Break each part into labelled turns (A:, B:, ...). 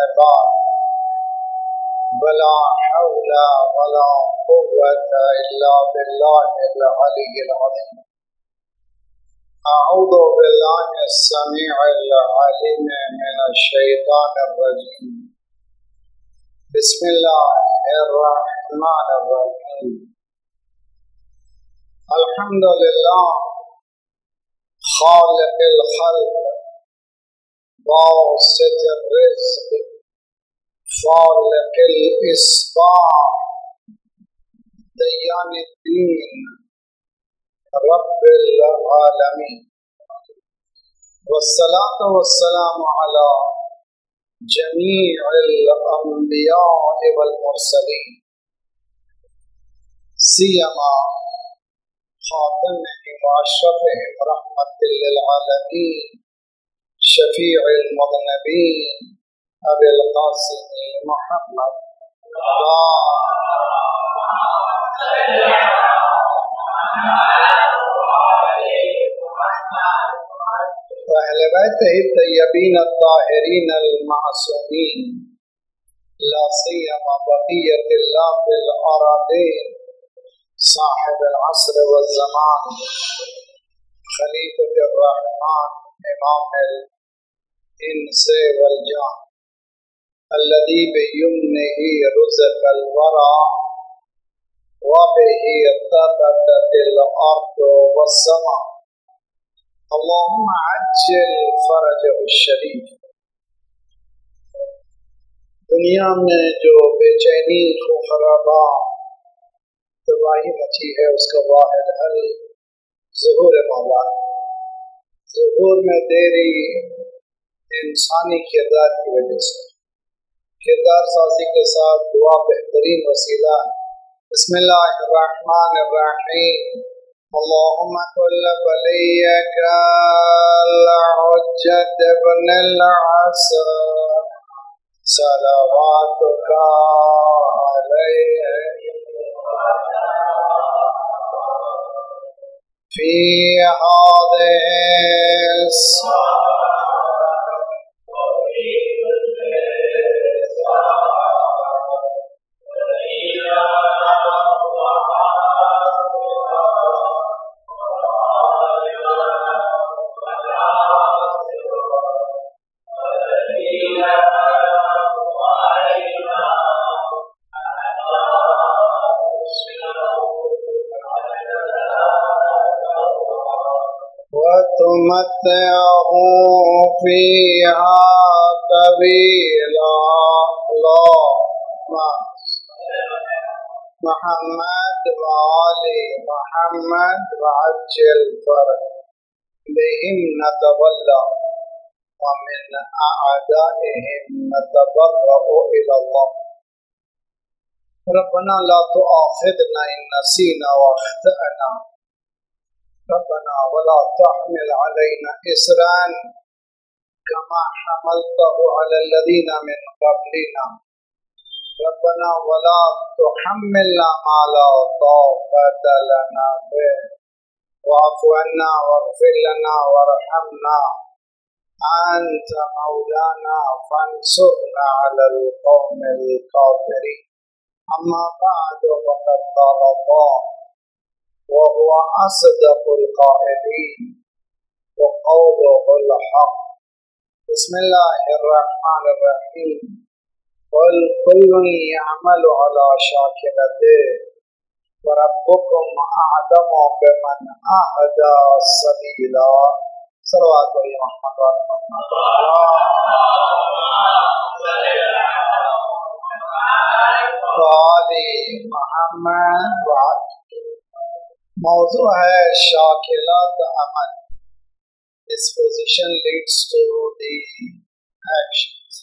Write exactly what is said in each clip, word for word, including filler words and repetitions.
A: بعد ولا حول ولا قوة إلا بالله العلي العظيم. أعوذ بالله السميع العليم من الشيطان الرجيم. بسم الله الرحمن الرحيم. الحمد لله خالق الخلق باسط الرزق فالق الإصباح ديان الدين رب العالمين، والصلاة والسلام على جميع الأنبياء والمرسلين سيما خاتمهم وأشرفهم رحمة للعالمين شفيع المذنبين أبي القاسم محمد وأهل بيته الطيبين الطاهرين المعصومين، لا سيما بقية الله في الأراضين صاحب العصر والزمان خليفة الرحمن إمام الإنس والجان الذي بيمنه رزق الورى وبه ارتقت الأرض والسماء. اللهم عجل فرجه الشريف. دنیا میں جو بے چینی خوفرابا تباہی مچی ہے اس کا واحد حل ظہور مولا. ظہور میں دیری انسانی کردار کی وجہ سے، کردار سازی کے ساتھ دعا بہترین وسیلہ. بسم اللہ الرحمن الرحیم. اللهم كل وليك الحجة ابن العصر صلواتك عليه في هذه الساعة وتمتعه فيها طويلا. اللهم محمد وآل محمد وعجل فرجهم نتولى ومن أعدائهم نتبرأ إلى الله. ربنا لا تؤاخذنا إن نسينا واخطأنا ربنا ولا تحمل علينا إصرا كما حملته على الذين من قبلنا ربنا ولا تحملنا ما لا طاقة لنا به واعف عنا واغفر لنا وارحمنا أنت مولانا فانصرنا على القوم الكافرين. أما بعد فقد قال الله وهو أصدق القائلين وقوله الحق. بسم الله الرحمن الرحيم. قل كل يعمل على شاكلته وربكم أعلم بمن أهدى سبيلا. صلوات محمد محمد. موضوع ہے شاکلات عمل. Disposition leads to the actions.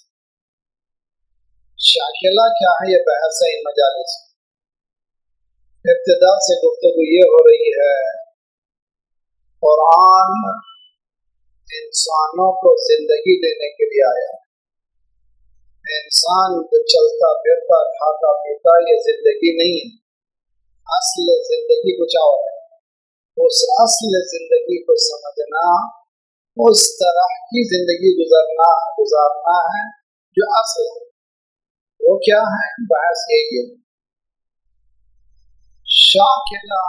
A: شاکلہ کیا ہے؟ یہ بحث ہے ان مجالس. ابتدا سے گفتگو یہ ہو رہی ہے قرآن انسانوں کو زندگی دینے کے لیے آیا. انسان جو چلتا پھرتا کھاتا پیتا یہ زندگی نہیں ہے. اصل زندگی کچھ اور ہے. اس اصل زندگی کو سمجھنا، اس طرح کی زندگی گزارنا گزارنا ہے جو اصل وہ کیا ہے؟ بحث یہی ہے، شاکلہ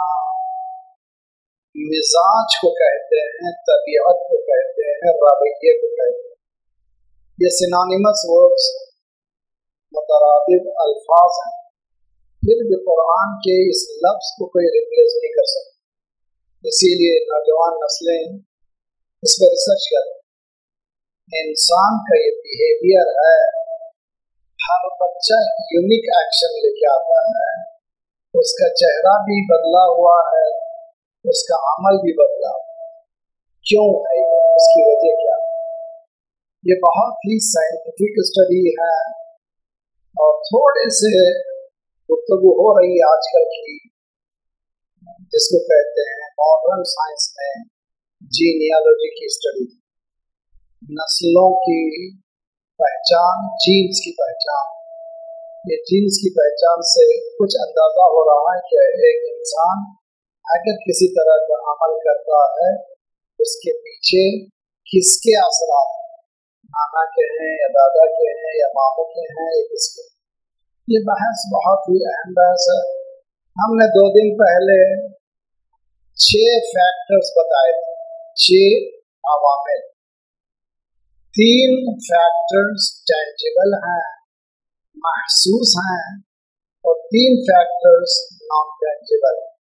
A: مزاج کو کہتے ہیں، طبیعت کو کہتے ہیں، رویے کو کہتے ہیں. یہ سینونیمس ورڈز، مترادف الفاظ ہیں، پھر بھی قرآن کے اس لفظ کو کوئی ریپلیس نہیں کر سکتا. اسی لیے نوجوان نسلیں اس پر ریسرچ کریں. انسان کا یہ بیہیویئر ہے، ہر بچہ یونیک ایکشن لے کے آتا ہے، اس کا چہرہ بھی بدلا ہوا ہے، اس کا عمل بھی بدلا ہوا ہے. کیوں ہے یہ؟ اس کی وجہ کیا ہے؟ یہ بہت ہی سائنٹیفک اسٹڈی ہے، اور تھوڑے سے گفتگو ہو رہی ہے آج کل کی، جس کو کہتے ہیں ماڈرن سائنس میں جینیالوجی کی اسٹڈی، نسلوں کی پہچان، جینز کی پہچان. یہ جینز کی پہچان سے کچھ اندازہ ہو رہا ہے کہ ایک انسان اگر کسی طرح کا عمل کرتا ہے، اس کے پیچھے کس کے اثرات، نانا کے ہیں یا دادا کے ہیں یا ماموں کے ہیں یا کس کے. یہ بحث بہت ہی اہم بحث ہے. ہم نے دو دن پہلے چھ فیکٹرز بتائے تھے، چھ عوامل. تین فیکٹرز ٹینجیبل ہیں، محسوس ہیں، اور تین فیکٹرز نان ٹینجیبل.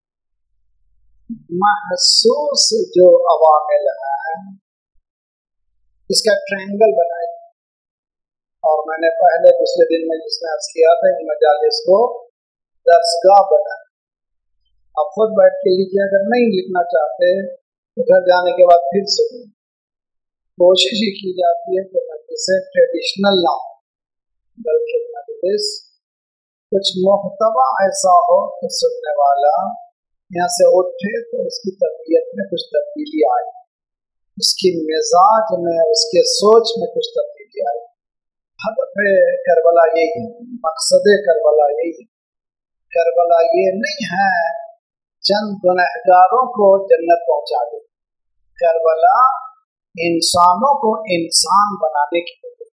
A: محسوس جو عوامل ہیں اس کا ٹرینگل بنائے، اور میں نے پہلے دوسرے دن میں جس میں عرض کیا تھا ان مجالس کو درسگاہ بنائے. آپ خود بیٹھ کے لکھیں، اگر نہیں لکھنا چاہتے تو گھر جانے کے بعد پھر سنیں. کوشش یہ کی جاتی ہے کہ مجلس ٹریڈیشنل نہ ہو، بلکہ مجلس کچھ محتوا ایسا ہو کہ سننے والا یہاں سے اٹھے تو اس کی طبیعت میں کچھ تبدیلی آئے، اس کی مزاج میں، اس کے سوچ میں کچھ تبدیلی آئے. ہدف کربلا یہی، مقصد کربلا یہی. کربلا یہ نہیں ہے چند گنہگاروں کو جنت پہنچا دے، کربلا انسانوں کو انسان بنانے کی وجہ.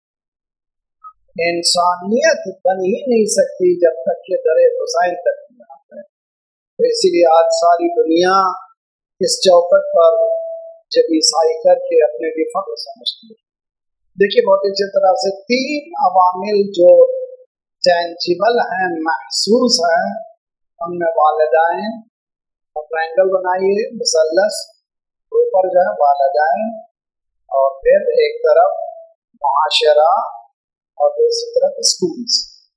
A: انسانیت بن ہی نہیں سکتی جب تک کہ در حسین تک نہیں آتا ہے. تو اسی لیے آج ساری دنیا اس چوکٹ پر جب عیسائی کر کے اپنے بھی فخر سمجھتی ہے. دیکھیے بہت اچھی طرح سے تین عوامل جو ٹینجیبل ہیں، محسوس ہیں، ان میں والدین، ٹرائنگل بنائیے مثلث، اوپر جو ہے والدین، اور پھر ایک طرف معاشرہ اور دوسری طرف اسکولس.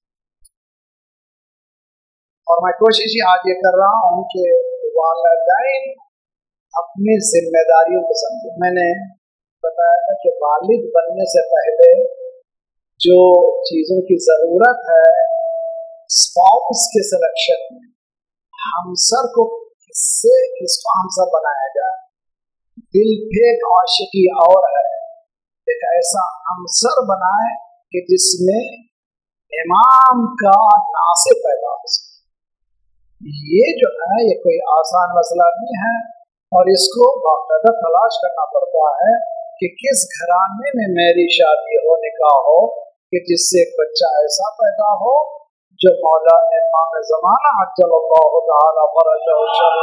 A: اور میں کوشش آج یہ کر رہا ہوں کہ والدین اپنی ذمہ داریوں کو سمجھیں. میں نے بتایا تھا کہ والد بننے سے پہلے جو چیزوں کی ضرورت ہے اسپاؤس کے سلیکشن میں، ہمسر کو کس سے کس کو ہمسر بنایا جائے. دل پھیک عاشقی اور ہے، ایک ایسا ہمسر بنائے کہ جس میں امام کا ناصر پیدا ہو سکے. یہ جو ہے یہ کوئی آسان مسئلہ نہیں ہے، اور اس کو باقاعدہ تلاش کرنا پڑتا ہے کہ کس گھرانے میں میری شادی ہو، نکاح ہو، کہ جس سے ایک بچہ ایسا پیدا ہو جو مولا امام زمانہ عجل اللہ تعالی فرجہ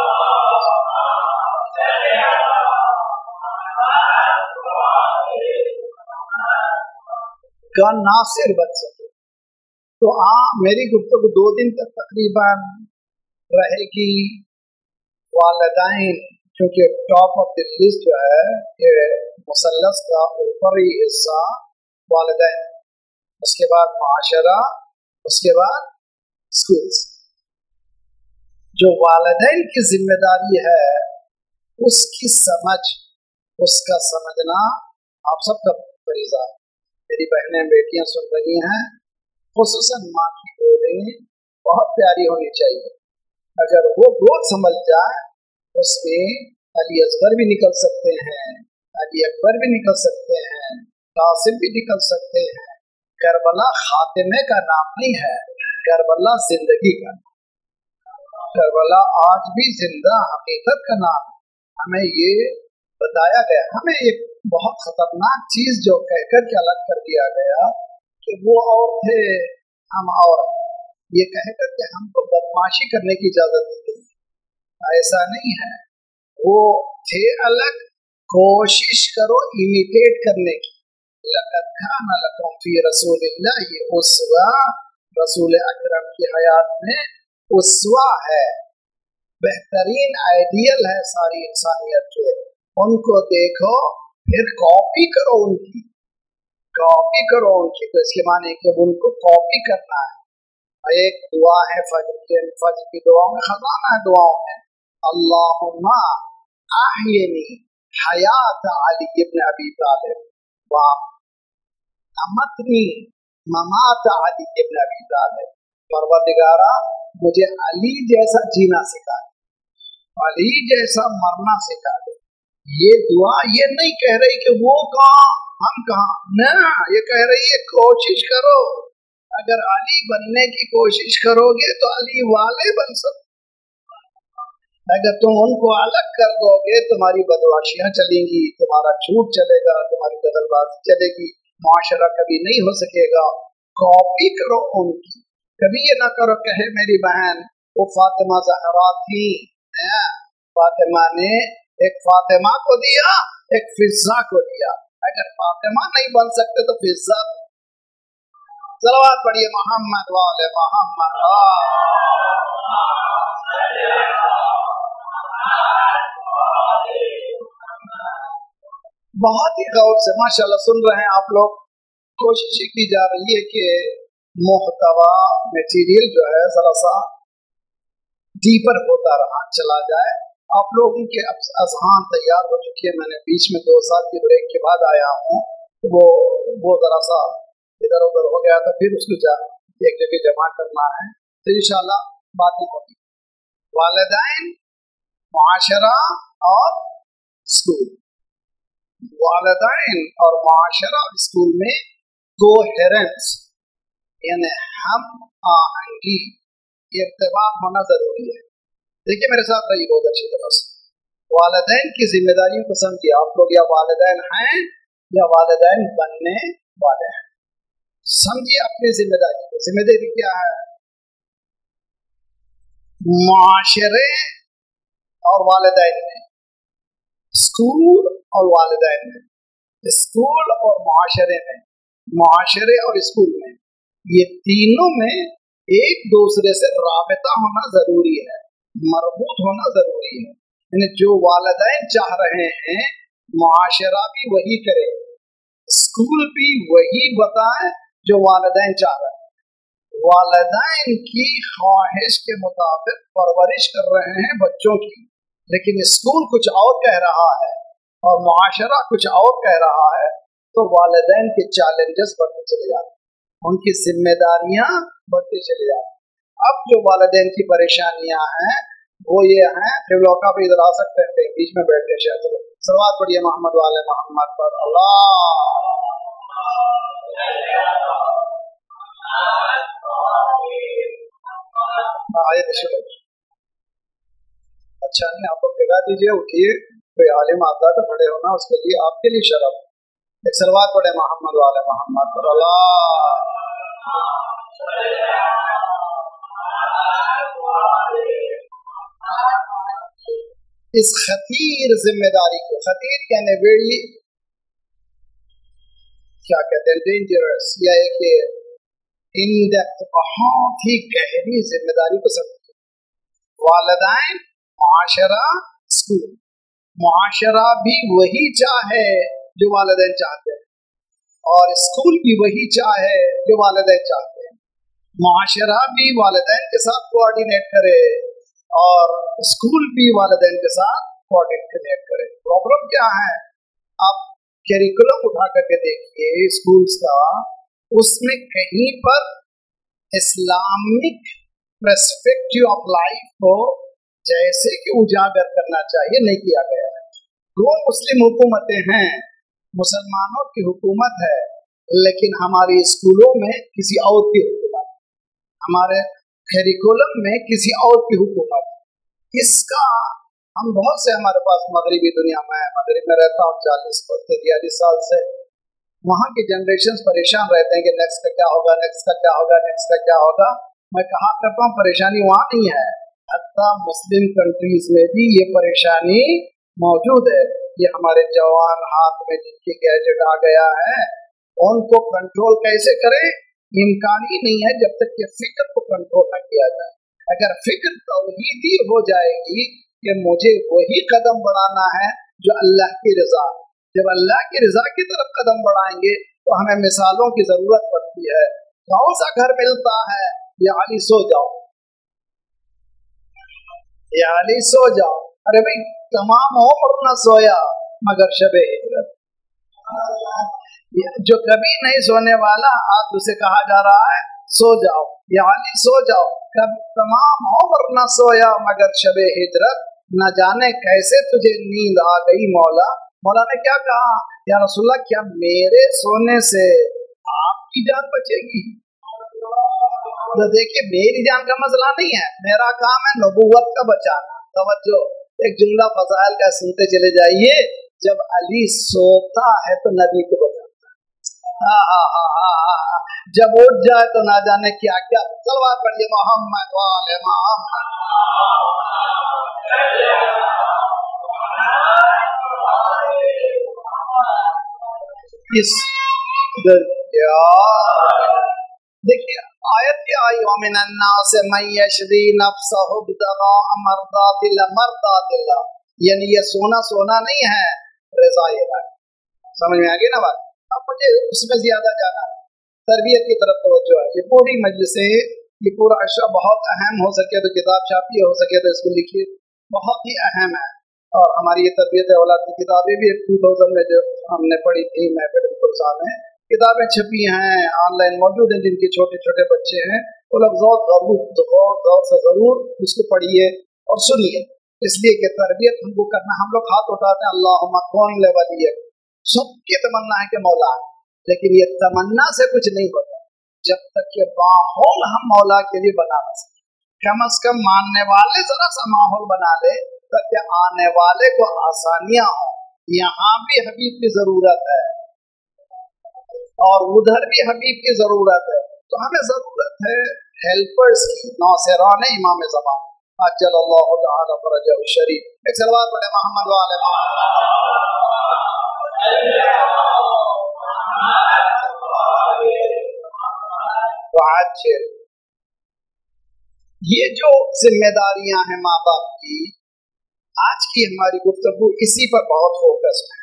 A: کا ناصر بن سکے. تو ہاں میری گفتگو دو دن تک تقریباً رہے گی والدین، کیونکہ ٹاپ آف دی لسٹ جو ہے یہ مثلث کا اوپری حصہ والدین، اس کے بعد معاشرہ، اس کے بعد اسکولس. جو والدین کی ذمہ داری ہے اس کی سمجھ، اس کا سمجھنا آپ سب کا فریضہ. میری بہنیں بیٹیاں سن رہی ہیں، خصوصاً ماں کی گودیں بہت پیاری ہونی چاہیے. اگر وہ گود سنبھل جائے اس میں علی اصغر بھی نکل سکتے ہیں، علی اکبر بھی نکل سکتے ہیں، قاسم بھی نکل سکتے ہیں. کربلا خاتمے کا نام نہیں ہے، کربلا زندگی کا نام. کربلا آج بھی زندہ حقیقت کا نام. ہمیں یہ بتایا گیا، ہمیں ایک بہت خطرناک چیز جو کہہ کر کے الگ کر دیا گیا کہ وہ اور تھے ہم اور یہ کہہ کر کے ہم کو بدماشی کرنے کی اجازت نہیں ہے، ایسا نہیں ہے، وہ تھے الگ، کوشش کرو امیٹیٹ کرنے کی۔ لقد کان لکم فی رسول اللہ اسوہ، رسول اکرم کی حیات میں اسوہ ہے، بہترین آئیڈیل ہے ساری انسانیت کے، ان کو دیکھو پھر کاپی کرو، ان کی کاپی کرو ان کی، تو اس کے معنی کہ ان کو کاپی کرنا ہے۔ ایک دعا ہے فجر کے، فجر کی دعاؤں میں خزانہ ہے دعاؤں میں، اللہم احینی حیات علی ابن ابی طالب و امتنی ممات علی ابن ابی طالب، پروردگارہ مجھے علی جیسا جینا سکھا دے، علی جیسا مرنا سکھا دے۔ یہ دعا یہ نہیں کہہ رہی کہ وہ کہاں ہم کہاں، نہ، یہ کہہ رہی ہے کوشش کرو، اگر علی بننے کی کوشش کرو گے تو علی والے بن سکتے، اگر تم ان کو الگ کر دو گے تمہاری بدماشیاں چلیں گی، تمہارا جھوٹ چلے گا، تمہاری دغل بازی چلے گی، معاشرہ کبھی نہیں ہو سکے گا۔ کاپی کرو ان کی، کبھی یہ نہ کرو کہ ہے میری بہن وہ فاطمہ زہرا تھی، فاطمہ نے ایک فاطمہ کو دیا ایک فضا کو دیا، اگر فاطمہ نہیں بن سکتے تو فضا۔ صلوات پڑھیے محمد والے محمد۔ بہت ہی غور سے ماشاءاللہ سن رہے ہیں آپ لوگ، کوشش کی جا رہی ہے کہ محتوا میٹیریل جو ہے ذرا سا ڈیپر ہوتا رہا چلا جائے، آپ لوگوں کے اذہان تیار ہو چکی ہے، میں نے بیچ میں دو سال کی بریک کے بعد آیا ہوں، وہ وہ ذرا سا ادھر ادھر ہو گیا تھا، پھر اس کو جا ایک جگہ جمع کرنا ہے، تو انشاءاللہ باتیں ہوگی۔ والدین، معاشرہ اور اسکول، والدین اور معاشرہ اور اسکول میں کوہیرنس یعنی ہم آہنگی، ارتباط ہونا ضروری ہے۔ دیکھیے میرے ساتھ رہی بہت اچھی طرح سے، والدین کی ذمہ داریوں کو سمجھیے، آپ لوگ یا والدین ہیں یا والدین بننے والے ہیں، سمجھیے اپنی ذمہ داری کو۔ ذمہ داری کیا ہے؟ معاشرے اور والدین میں، اسکول اور والدین میں، اسکول اور معاشرے میں، معاشرے اور اسکول میں، یہ تینوں میں ایک دوسرے سے رابطہ ہونا ضروری ہے، مربوط ہونا ضروری ہے، یعنی جو والدین چاہ رہے ہیں معاشرہ بھی وہی کرے، اسکول بھی وہی بتائے جو والدین چاہ رہے ہیں، والدین کی خواہش کے مطابق پرورش کر رہے ہیں بچوں کی، لیکن اسکول کچھ اور کہہ رہا ہے اور معاشرہ کچھ اور کہہ رہا ہے، تو والدین کے چیلنجز بڑھتے چلے جاتے ہیں، ان کی ذمہ داریاں بڑھتی چلی جاتی ہیں۔ اب جو والدین کی پریشانیاں ہیں وہ یہ ہیں، ڈیولوکا بھی ادھر آ سکتے ہیں بیچ میں بیٹھ کے شاید، صلوات پڑھیے محمد والے محمد پر، اللہ آیت شروع۔ اچھا نہیں، آپ کو پھیلا دیجیے، اٹھیے، کوئی عالم آتا تو بڑے ہونا، اس کے لیے آپ کے لیے شرف۔ ایک صلوات پڑھے محمد والے محمد پر، اللہ۔ اس خطیر ذمہ داری کو، خطیر یعنی ویری کیا کہتے ہیں، ڈینجرس، یا ایک ان ڈیپتھ، بہت ہی گہری ذمہ داری کو سمجھتے، والدین، معاشرہ، اسکول۔ معاشرہ بھی وہی چاہے جو والدین چاہتے ہیں اور اسکول بھی وہی چاہے جو والدین چاہتے ہیں، معاشرہ بھی والدین کے ساتھ کوآرڈینیٹ کرے اور اسکول بھی والدین کے ساتھ کوآرڈینیٹ کرے۔ پرابلم کیا ہے؟ آپ کیریکولم اٹھا کر کے دیکھیے اسکولز کا، اس میں کہیں پر اسلامک پرسپیکٹو آف لائف کو جیسے کہ اجاگر کرنا چاہیے نہیں کیا گیا ہے۔ دو مسلم حکومتیں ہیں، مسلمانوں کی حکومت ہے، لیکن ہماری اسکولوں میں کسی اور کی حکومت، ہمارے کیریکولم میں کسی اور کی حکومت۔ اس کا ہم بہت سے ہمارے پاس مغربی دنیا میں، مغرب میں رہتا ہوں چالیس بیالیس سال سے، वहाँ के जनरेशन परेशान रहते हैं कि नेक्स्ट का क्या होगा, नेक्स्ट का क्या होगा, नेक्स्ट का क्या होगा। मैं कहा करता हूँ परेशानी वहाँ नहीं है, हत्ता मुस्लिम कंट्रीज में भी ये परेशानी मौजूद है। ये हमारे जवान हाथ में जिनके गैजेट आ गया है, उनको कंट्रोल कैसे करें, इम्कान ही नहीं है जब तक कि फिक्र को कंट्रोल न किया जाए। अगर फिक्र तौहीदी हो जाएगी कि मुझे वही कदम बढ़ाना है जो अल्लाह की रजा, जब अल्लाह की रजा की तरफ कदम बढ़ाएंगे तो हमें मिसालों की जरूरत पड़ती है। कौन सा घर मिलता है, या अली सो जाओ, या अली सो जाओ, अरे भाई तमाम उम्र न सोया मगर शबे हिजरत, जो कभी नहीं सोने वाला आज उसे कहा जा रहा है सो जाओ, या अली सो जाओ, कब तमाम उम्र न सोया मगर शबे हिजरत, न जाने कैसे तुझे नींद आ गई मौला। मौला ने क्या कहा, या रसूलल्लाह क्या मेरे सोने से आपकी जान बचेगी? तो देखिए मेरी जान का मसला नहीं है, मेरा काम है नबूवत का बचाना। तवज्जो, एक जुमला फज़ाइल का सुनते चले जाइए, जब अली सोता है तो नबी को बचाता है, हाँ हाँ हाँ हाँ, जब उठ जाए तो ना जाने क्या क्या। सलवात पढ़िए मोहम्मद वाले मोहम्मद। इस देखिए आयत क्या आई, वमिन अन्नास मन यशरी नफ्सहु बिदगाअ मर्दातिल्लाह मर्दातिल्लाह, यानी ये सोना सोना नहीं है, रज़ा ये है। समझ में आ गई ना बात? अब मुझे उसमें ज्यादा जाना है, तरबियत की तरफ तवज्जो है। ये पूरी मजलिसें, ये पूरा अशरा बहुत अहम, हो सके तो किताब छापिए, हो सके तो इसको लिखिए, बहुत ही अहम है। और हमारी ये तरबियत औलाद की किताबें भी टू थाउजेंड में जो हमने पढ़ी थी महफिल साल में, किताबें छपी हैं, ऑनलाइन मौजूद हैं। जिनके छोटे छोटे बच्चे हैं वो लोग ज़ौर ज़रूर से ज़रूर उसको पढ़िए और सुनिए, इसलिए कि तरबियत हमको करना। हम लोग हाथ उठाते हैं अल्लाहुम्मा कौन लेवल, ये सबकी तमन्ना है कि मौला, लेकिन ये तमन्ना से कुछ नहीं होता जब तक कि माहौल हम मौला के लिए बना ना सकें। कम अज कम मानने वाले जरा सा माहौल बना ले ताकि आने वाले को आसानियां हो। यहाँ भी हबीब की जरूरत है और उधर भी हबीब की जरूरत है, तो हमें जरूरत है हेल्पर्स की, नौसेरान इमाम ज़मान अज्जलल्लाहु तआला फरजहु शरीफ। एक सलवात पढ़े मोहम्मद वाले मोहम्मद। ये जो जिम्मेदारियां हैं माँ बाप की, आज की हमारी गुफ्तगू इसी पर बहुत फोकस है,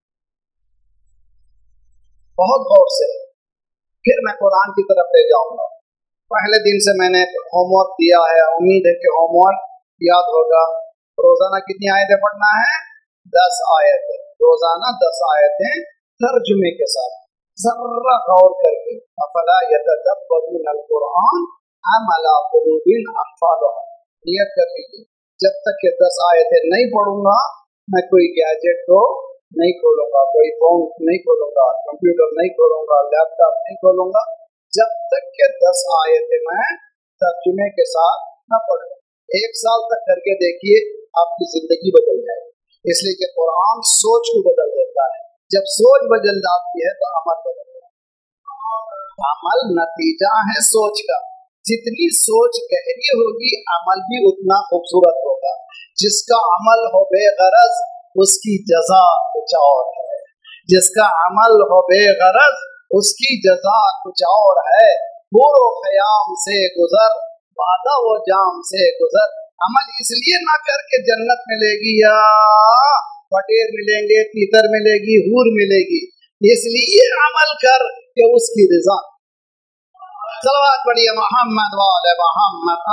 A: बहुत गौर से। फिर मैं कुरान की तरफ ले जाऊंगा। पहले दिन से मैंने होमवर्क दिया है, उम्मीद है कि होमवर्क याद होगा। रोजाना कितनी आयतें पढ़ना है? दस आयतें, रोजाना दस आयतें तर्जुमे के साथ, जरा गौर करके। अफला यतदब्बरुन अल-कुरान अम अला कुलूबिन अक़फ़ालुहा। नियत कर लीजिए, जब तक ये दस आयतें नहीं पढ़ूंगा मैं कोई गैजेट को नहीं खोलूंगा, कोई फोन नहीं खोलूंगा, कंप्यूटर नहीं खोलूंगा, लैपटॉप नहीं खोलूंगा, जब तक के दस आयतें मैं तर्जुमे के साथ न पढ़ूं। एक साल तक करके देखिए, आपकी जिंदगी बदल जाएगी। इसलिए कि कुरान सोच को बदल देता है। जब सोच बदल जाती है तो अमल बदल जाता है। अमल नतीजा है सोच का। जितनी सोच गहरी होगी अमल भी उतना खूबसूरत होगा। जिसका अमल हो बेगरज उसकी जजा कुछ और है, जिसका अमल हो बेगरज उसकी जजा कुछ और है। पूरो ख़याम से गुजर वादा वो जाम से गुजर। अमल इसलिए ना करके जन्नत मिलेगी या पटेर मिलेंगे, तीतर मिलेगी, हूर मिलेगी, इसलिए अमल कर कि उसकी रजा। सलवात पढ़िए मोहम्मद वाले मोहम्मद।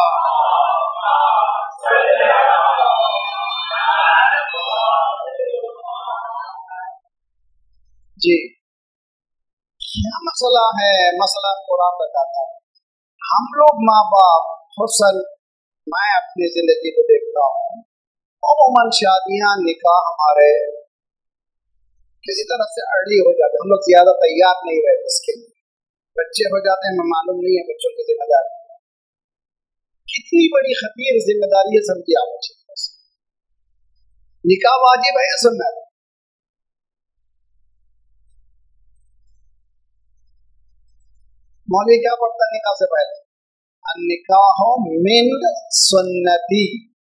A: जी क्या मसला है? मसला कुरान बताता है। हम लोग माँ बाप हुस्न, मैं अपनी जिंदगी को देखता हूँ, अमूमन शादियां निकाह हमारे किसी तरह से अर्ली हो जाते, हम लोग ज्यादा तैयार नहीं रहते इसके लिए, बच्चे हो जाते हैं, मैं मालूम नहीं है बच्चों की जिम्मेदारी कितनी बड़ी खतीर जिम्मेदारी है, समझिए आप। निकाह वाजिब है या सुन्नत? मौलवी क्या पढ़ता है निकाह से पहले? निकाह मिन सुन्नती,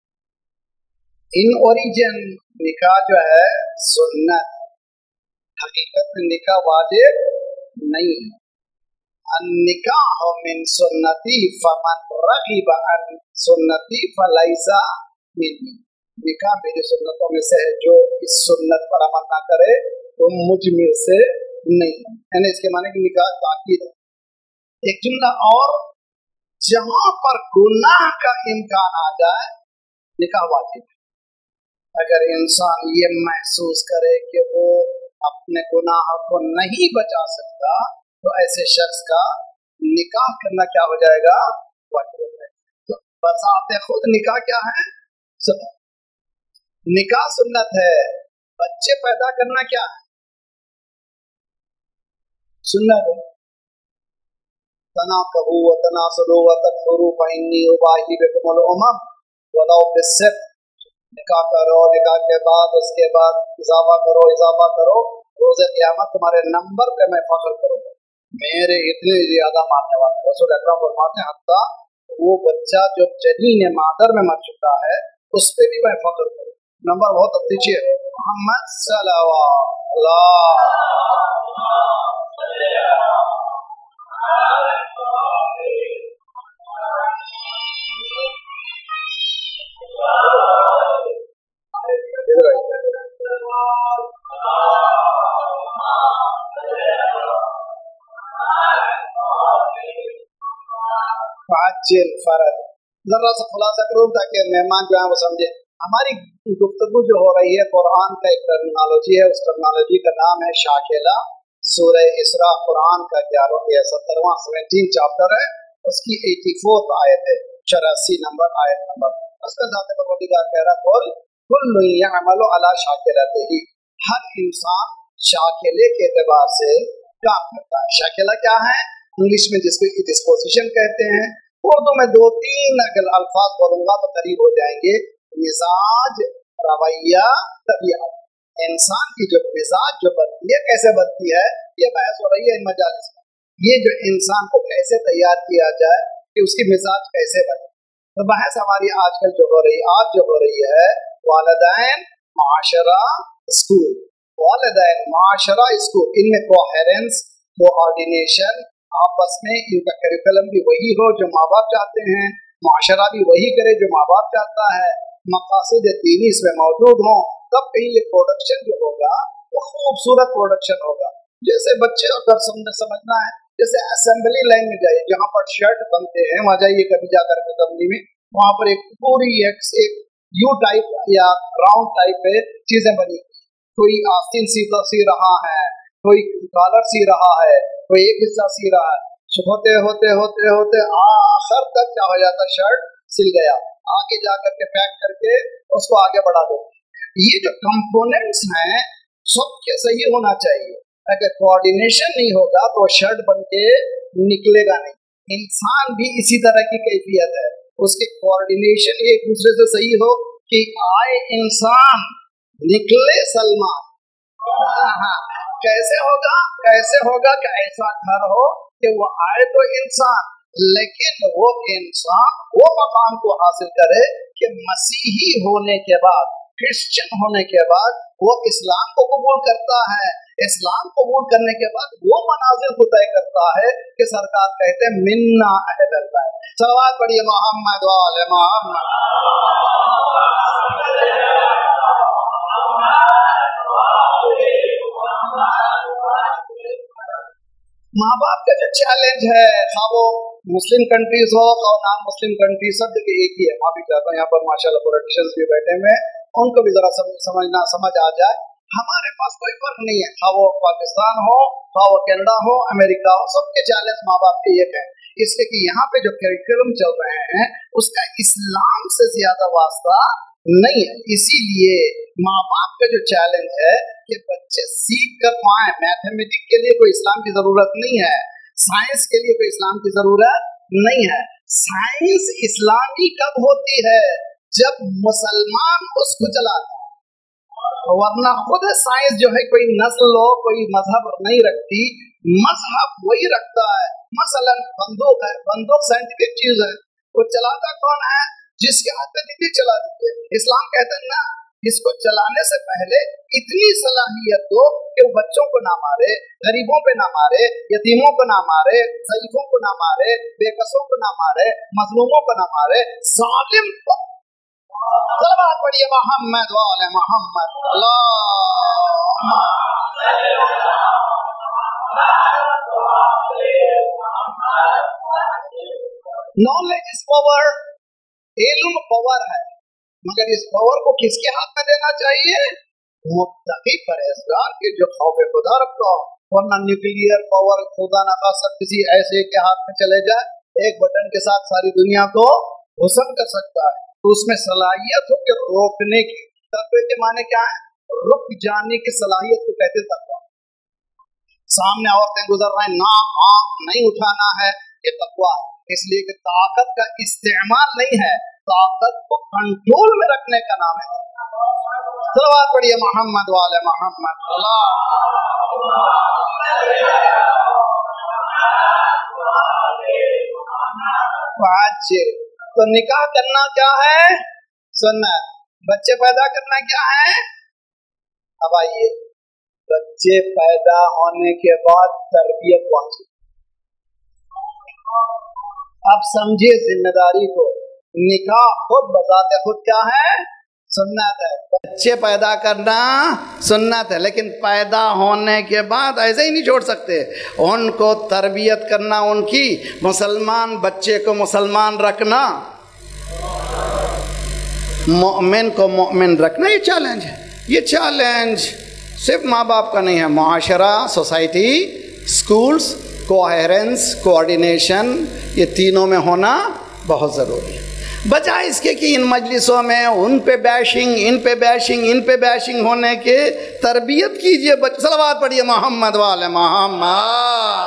A: इन ओरिजिन निकाह जो है सुन्नत, हकीकत में निकाह वाजिब नहीं है। निकाह मिन सुन्नती फमन रगिब अन सुन्नती फलैसा मिन्नी, निकाह मेरी सुन्नतों में से है, जो इस सुन्नत पर अमल ना करे तो मुझ में से नहीं है। यानी इसके माने कि निकाह ताकीद है। एक जुमला और, जहां पर गुनाह का इम्कान आ जाए निकाह वाजिब है। अगर इंसान ये महसूस करे कि वो अपने गुनाह को नहीं बचा सकता तो ऐसे शख्स का निकाह करना क्या हो जाएगा? वाजिब हो जाएगा। तो बसाते खुद निकाह क्या है? सुन्नत। निकाह सुन्नत है। बच्चे पैदा करना क्या है? सुन्नत है। तनाकहू व तनासलू व तकफुरू फइन्नी उबाही बिकुमुल उमम वलौ बिस्सित, निकाह करो, निकाह के बाद उसके बाद इजाफा करो, इजाफा करो, रोज़े क़यामत तुम्हारे नंबर पे मैं फख्र करूंगा, मेरे इतने ज्यादा मानने वाले। रसूल अकरम फरमाते हैं हत्ता वो बच्चा जो जनीन मादर में मर चुका है उस पे भी मैं फख्र करूँ। नंबर बहुत अच्छी है। मोहम्मद सल्लल्लाहु फरज। जरा सा खुलासा करूँ ताकि मेहमान जो है वो समझे। हमारी गुफ्तगू जो हो रही है कुरान का एक टर्मिनोलॉजी है, उस टर्मिनोलॉजी का नाम है शाकिला। सूरह इसरा कुरान का ग्यारह या सत्रहवां सेवनटीन चैप्टर है, उसकी एटी फोर्थ आयत है, चौरासी नंबर आयत नंबर। उसका ज़ात परवरदिगार कह रहा कुल कुल्लु यअमलु अला शाकिलतिही, हर इंसान शाकिले के एतबार से काम करता है। शाकिला क्या है? इंग्लिश में जिसको डिस्पोजिशन कहते हैं, उर्दू में दो तीन अगर अल्फाज बोलूंगा तो करीब हो जाएंगे। मिजाज, रवैया, तबीयत। इंसान की जो मिजाज जो बनती है कैसे बनती है, ये बहस हो रही है इन मजालिस में। ये जो इंसान को कैसे तैयार किया जाए कि उसकी मिजाज कैसे बने, तो बहस हमारी आजकल जो हो रही आज जो हो रही है वालिदैन माशरा स्कूल, वालिदैन माशरा स्कूल, इनमें कोहेरेंस, कोऑर्डिनेशन, आपस में इनका करिकुलम भी वही हो जो माँ बाप चाहते हैं, माशरा भी वही करे जो माँ बाप चाहता है, मकासद दीनी इसमें मौजूद हों, तब कहीं ये प्रोडक्शन जो होगा वो खूबसूरत प्रोडक्शन होगा। जैसे बच्चे अगर समझ समझना है, जैसे असेंबली लाइन में जाइए, जहाँ पर शर्ट बनते हैं वहाँ जाइए कभी जाकर के कंपनी में, वहाँ पर एक पूरी एक, एक यू टाइप या राउंड टाइप पे चीजें बनी, कोई आस्तीन सी सी रहा है, कोई कॉलर सी रहा है, कोई एक हिस्सा सी रहा है, होते होते होते होते आखिर तक क्या हो जाता, शर्ट सिल गया, आगे जाकर के पैक करके उसको आगे बढ़ा दो। ये जो कंपोनेंट्स हैं सबके सही होना चाहिए। अगर कोऑर्डिनेशन नहीं होगा तो शर्ट बन के निकलेगा नहीं। इंसान भी इसी तरह की कैफियत है, उसके कोऑर्डिनेशन एक दूसरे से सही हो कि आए इंसान निकले सलमान। हाँ, कैसे होगा? कैसे होगा कि ऐसा घर हो कि वो आए तो इंसान, लेकिन वो इंसान वो मकाम को हासिल करे कि मसीही होने के बाद, क्रिश्चियन होने के बाद वो इस्लाम को कबूल करता है, इस्लाम कबूल करने के बाद वो मनाजिल को तय करता है कि सरकार कहते हैं मिन्ना अहलल्लाह। सवाल पढ़िए मोहम्मद वाले मोहम्मद। माँ बाप का जो चैलेंज है, हाँ वो मुस्लिम कंट्रीज हो और नॉन मुस्लिम कंट्रीज, सब जगह एक ही है। मैं भी चाहता हूँ यहाँ पर माशाल्लाह पॉलिटिशियंस भी बैठे हुए हैं, उनको भी जरा समझ, समझना समझ आ जाए। हमारे पास कोई फर्क नहीं है, हाँ वो पाकिस्तान हो, हाँ वो कनाडा हो, अमेरिका हो, सबके चैलेंज माँ बाप के एक है। इसलिए कि यहाँ पे जो करिकुलम चल रहे हैं उसका इस्लाम से ज्यादा वास्ता नहीं है। इसीलिए माँ बाप का जो चैलेंज है कि बच्चे सीख कर पाए। मैथमेटिक्स के लिए कोई इस्लाम की जरूरत नहीं है, साइंस के लिए कोई इस्लाम की जरूरत नहीं है। साइंस इस्लामी कब होती है? जब मुसलमान उसको चलाता है। ورنہ خود سائنس جو ہے کوئی نسل ہو کوئی مذہب نہیں رکھتی، مذہب وہی رکھتا ہے. مثلا بندوق ہے، بندوق سائنٹیفک چیز ہے، وہ چلاتا کون ہے؟ جس کے ہاتھ میں نہیں چلاتی ہے. اسلام کہتا ہے نا، اس کو چلانے سے پہلے اتنی صلاحیت دو کہ وہ بچوں کو نہ مارے، غریبوں پہ نہ مارے، یتیموں کو نہ مارے، ضعیفوں کو نہ مارے، بے کسوں کو نہ مارے، مظلوموں کو نہ مارے، ظالم کو. صلوات پڑھیے محمد وعلی محمد. نالج از پاور، علم پاور ہے، مگر اس پاور کو کس کے ہاتھ میں دینا چاہیے؟ متقی پرہیزگار کے جو خوف خدا رکھتا ہو. ورنہ نیوکلیئر پاور خدا نہ خواستہ کسی ایسے کے ہاتھ میں چلے جائے، ایک بٹن کے ساتھ ساری دنیا کو حسن کر سکتا ہے. تو اس میں صلاحیت ہو کہ روکنے کی. تقوی کے معنی کیا ہے؟ رک جانے کی صلاحیت کو کہتے تقوی. سامنے عورتیں گزر رہے ہیں، نہ آنکھ نہیں اٹھانا ہے، یہ تقوی ہے. اس لیے کہ طاقت کا استعمال نہیں ہے، طاقت کو کنٹرول میں رکھنے کا نام ہے. صلوات پڑھیے محمد والے محمد. تو نکاح کرنا کیا ہے؟ سنت. بچے پیدا کرنا کیا ہے؟ اب آئیے، بچے پیدا ہونے کے بعد تربیت پہنچی. اب سمجھیے ذمہ داری کو. نکاح خود بذات خود کیا ہے؟ سنت ہے. بچے پیدا کرنا سنت ہے، لیکن پیدا ہونے کے بعد ایسے ہی نہیں چھوڑ سکتے. ان کو تربیت کرنا، ان کی مسلمان بچے کو مسلمان رکھنا، مومن کو مومن رکھنا، یہ چیلنج ہے. یہ چیلنج صرف ماں باپ کا نہیں ہے، معاشرہ، سوسائٹی، اسکولس، کوہیرنس، کوآرڈینیشن، یہ تینوں میں ہونا بہت ضروری ہے. بجائے اس کے کہ ان مجلسوں میں ان پہ بیشنگ، ان پہ بیشنگ، ان پہ بیشنگ ہونے کے، تربیت کیجئے. صلوات پڑھیے محمد والے محمد.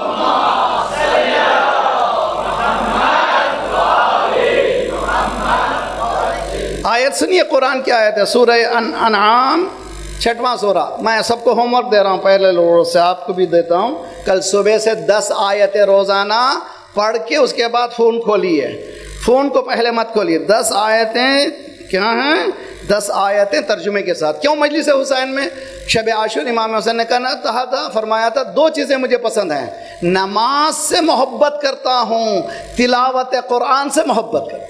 A: آیت سنیے، قرآن کی آیت ہے، سورہ انعام چھٹواں سورہ. میں سب کو ہوم ورک دے رہا ہوں، پہلے لوگوں سے آپ کو بھی دیتا ہوں. کل صبح سے دس آیتیں روزانہ پڑھ کے اس کے بعد فون کھولیے. فون کو پہلے مت کھولیے. دس آیتیں کیا ہیں؟ دس آیتیں ترجمے کے ساتھ. کیوں؟ مجلس حسین میں شب عاشور امام حسین نے کہا تھا، فرمایا تھا دو چیزیں مجھے پسند ہیں، نماز سے محبت کرتا ہوں، تلاوت قرآن سے محبت کرتا ہوں.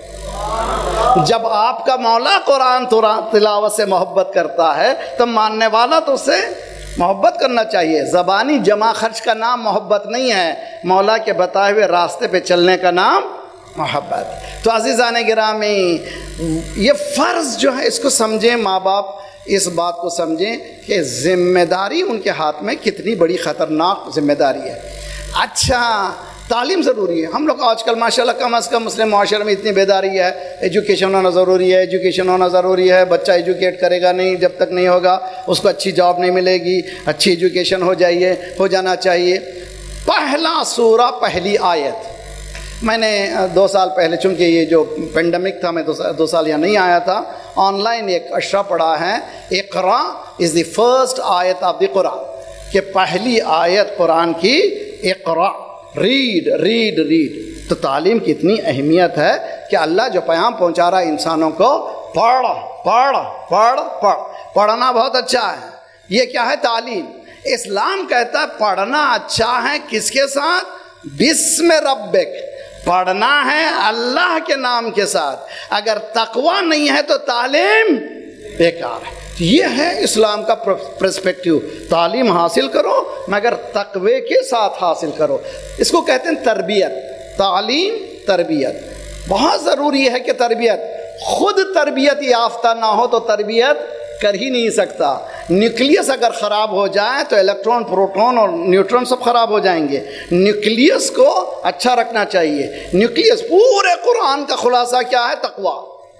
A: جب آپ کا مولا قرآن تلاوت سے محبت کرتا ہے تو ماننے والا تو اس سے محبت کرنا چاہیے. زبانی جمع خرچ کا نام محبت نہیں ہے، مولا کے بتائے ہوئے راستے پہ چلنے کا نام محبت. تو عزیزان گرامی، یہ فرض جو ہے اس کو سمجھیں. ماں باپ اس بات کو سمجھیں کہ ذمہ داری ان کے ہاتھ میں کتنی بڑی خطرناک ذمہ داری ہے. اچھا، تعلیم ضروری ہے. ہم لوگ آج کل ماشاءاللہ کم از کم مسلم معاشرے میں اتنی بیداری ہے، ایجوکیشن ہونا ضروری ہے، ایجوکیشن ہونا ضروری ہے. بچہ ایجوکیٹ کرے گا نہیں جب تک نہیں ہوگا اس کو اچھی جاب نہیں ملے گی. اچھی ایجوکیشن ہو جائیے ہو جانا چاہیے. پہلا سورہ، پہلی آیت. میں نے دو سال پہلے، چونکہ یہ جو پینڈمک تھا، میں دو سال یہاں نہیں آیا تھا، آن لائن ایک اشرا پڑھا ہے، اقرا از دی فرسٹ آیت آف دی قرآن، کہ پہلی آیت قرآن کی اقرا، ریڈ ریڈ ریڈ. تو تعلیم کی اتنی اہمیت ہے کہ اللہ جو پیغام پہنچا رہا ہے انسانوں کو، پڑھ پڑھ پڑھ پڑھ. پڑھنا بہت اچھا ہے. یہ کیا ہے؟ تعلیم. اسلام کہتا ہے پڑھنا اچھا ہے کس کے ساتھ؟ بسم ربک. پڑھنا ہے اللہ کے نام کے ساتھ. اگر تقوی نہیں ہے تو تعلیم بیکار ہے. یہ ہے اسلام کا پرسپیکٹیو. تعلیم حاصل کرو مگر تقوی کے ساتھ حاصل کرو. اس کو کہتے ہیں تربیت. تعلیم، تربیت بہت ضروری ہے. کہ تربیت، خود تربیت یافتہ نہ ہو تو تربیت کر ہی نہیں سکتا. نیوکلیس اگر خراب ہو جائے تو الیکٹران، پروٹون اور نیوٹرون سب خراب ہو جائیں گے. نیوکلیس کو اچھا رکھنا چاہیے. نیوکلیس، پورے قرآن کا خلاصہ کیا ہے؟ تقوی.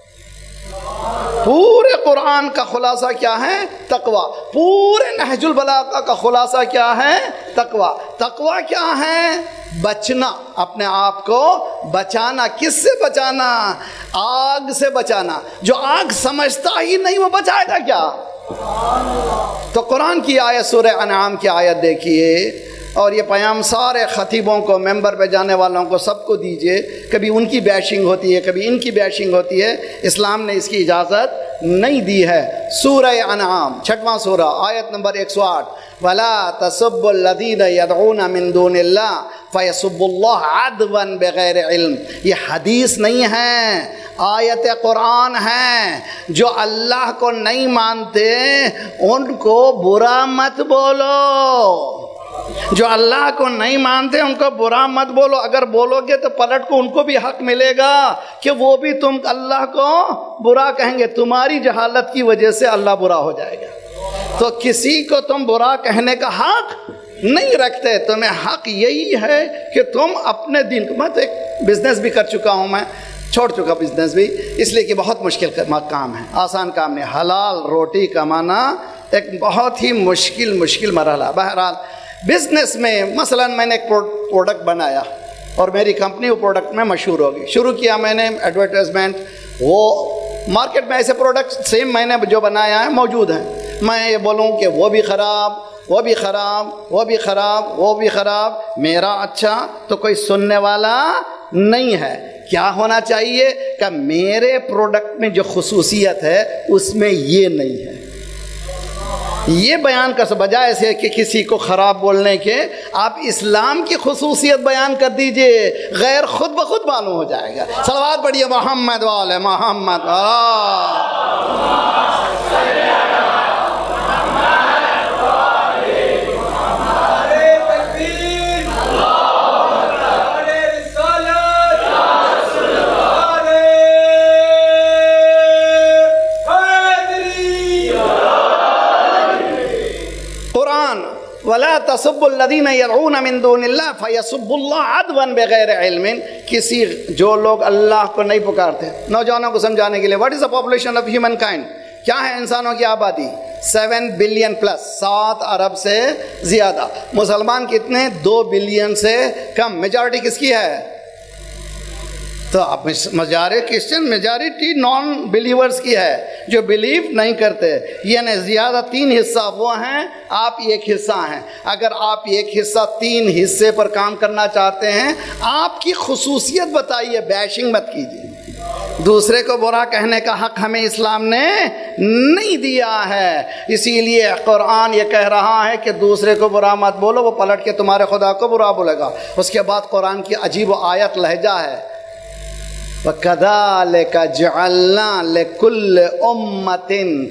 A: پورے قرآن کا خلاصہ کیا ہے؟ تقوی. پورے نہج البلاغہ کا خلاصہ کیا ہے؟ تقوی. تقوی کیا ہے؟ بچنا، اپنے آپ کو بچانا. کس سے بچانا؟ آگ سے بچانا. جو آگ سمجھتا ہی نہیں وہ بچائے گا کیا؟ تو قرآن کی آیت سورہ انعام کی آیت دیکھیے، اور یہ پیام سارے خطیبوں کو، ممبر پہ جانے والوں کو، سب کو دیجئے۔ کبھی ان کی بیشنگ ہوتی ہے، کبھی ان کی بیشنگ ہوتی ہے، اسلام نے اس کی اجازت نہیں دی ہے۔ سورہ انعام چھٹواں سورہ آیت نمبر ایک سو آٹھ، وَلَا تَسُبُّوا الَّذِينَ يَدْعُونَ مِن دُونِ اللَّهِ فَيَسُبُّوا اللَّهَ عَدْوًا بِغَيْرِ عِلْم۔ یہ حدیث نہیں ہے، آیت قرآن ہے۔ جو اللہ کو نہیں مانتے ان کو برا مت بولو، جو اللہ کو نہیں مانتے ان کو برا مت بولو۔ اگر بولو گے تو پلٹ کو ان کو بھی حق ملے گا کہ وہ بھی تم اللہ کو برا کہیں گے۔ تمہاری جہالت کی وجہ سے اللہ برا ہو جائے گا۔ تو کسی کو تم برا کہنے کا حق نہیں رکھتے، تمہیں حق یہی ہے کہ تم اپنے دین کو۔ میں تو ایک بزنس بھی کر چکا ہوں، میں چھوڑ چکا بزنس بھی، اس لیے کہ بہت مشکل کام ہے، آسان کام نہیں۔ حلال روٹی کمانا ایک بہت ہی مشکل مشکل مرحلہ۔ بہرحال بزنس میں مثلا میں نے ایک پروڈکٹ بنایا اور میری کمپنی وہ پروڈکٹ میں مشہور ہوگی۔ شروع کیا میں نے ایڈورٹائزمنٹ، وہ مارکیٹ میں ایسے پروڈکٹ سیم میں نے جو بنایا ہے موجود ہیں۔ میں یہ بولوں کہ وہ بھی خراب، وہ بھی خراب، وہ بھی خراب، وہ بھی خراب، میرا اچھا، تو کوئی سننے والا نہیں ہے۔ کیا ہونا چاہیے کہ میرے پروڈکٹ میں جو خصوصیت ہے اس میں یہ نہیں ہے۔ یہ بیان کا بجائے سے کہ کسی کو خراب بولنے کے، آپ اسلام کی خصوصیت بیان کر دیجئے، غیر خود بخود معلوم ہو جائے گا۔ صلوات پڑھیے محمد والے محمد۔ وَلَا تَسُبُّوا الَّذِينَ يَدْعُونَ مِن دُونِ اللَّهِ فَيَسُبُّوا اللَّهَ عَدْوًا بِغَيْرِ عِلْمٍ۔ کسی جو لوگ اللہ کو نہیں پکارتے، نوجوانوں کو سمجھانے کے لیے، what is the population of humankind؟ کیا ہے انسانوں کی آبادی؟ سیون بلین پلس، سات ارب سے زیادہ۔ مسلمان کتنے؟ دو بلین سے کم۔ میجارٹی کس کی ہے؟ تو اب majority Christian, majority non believers کی ہے، جو بلیو نہیں کرتے۔ یعنی زیادہ تین حصہ وہ ہیں، آپ ایک حصہ ہیں۔ اگر آپ ایک حصہ تین حصے پر کام کرنا چاہتے ہیں، آپ کی خصوصیت بتائیے، بیشنگ مت کیجیے۔ دوسرے کو برا کہنے کا حق ہمیں اسلام نے نہیں دیا ہے، اسی لیے قرآن یہ کہہ رہا ہے کہ دوسرے کو برا مت بولو، وہ پلٹ کے تمہارے خدا کو برا بولے گا۔ اس کے بعد قرآن کی عجیب و آیت لہجہ ہے، وَكَذَلِكَ جَعَلْنَا لِكُلِّ أُمَّةٍ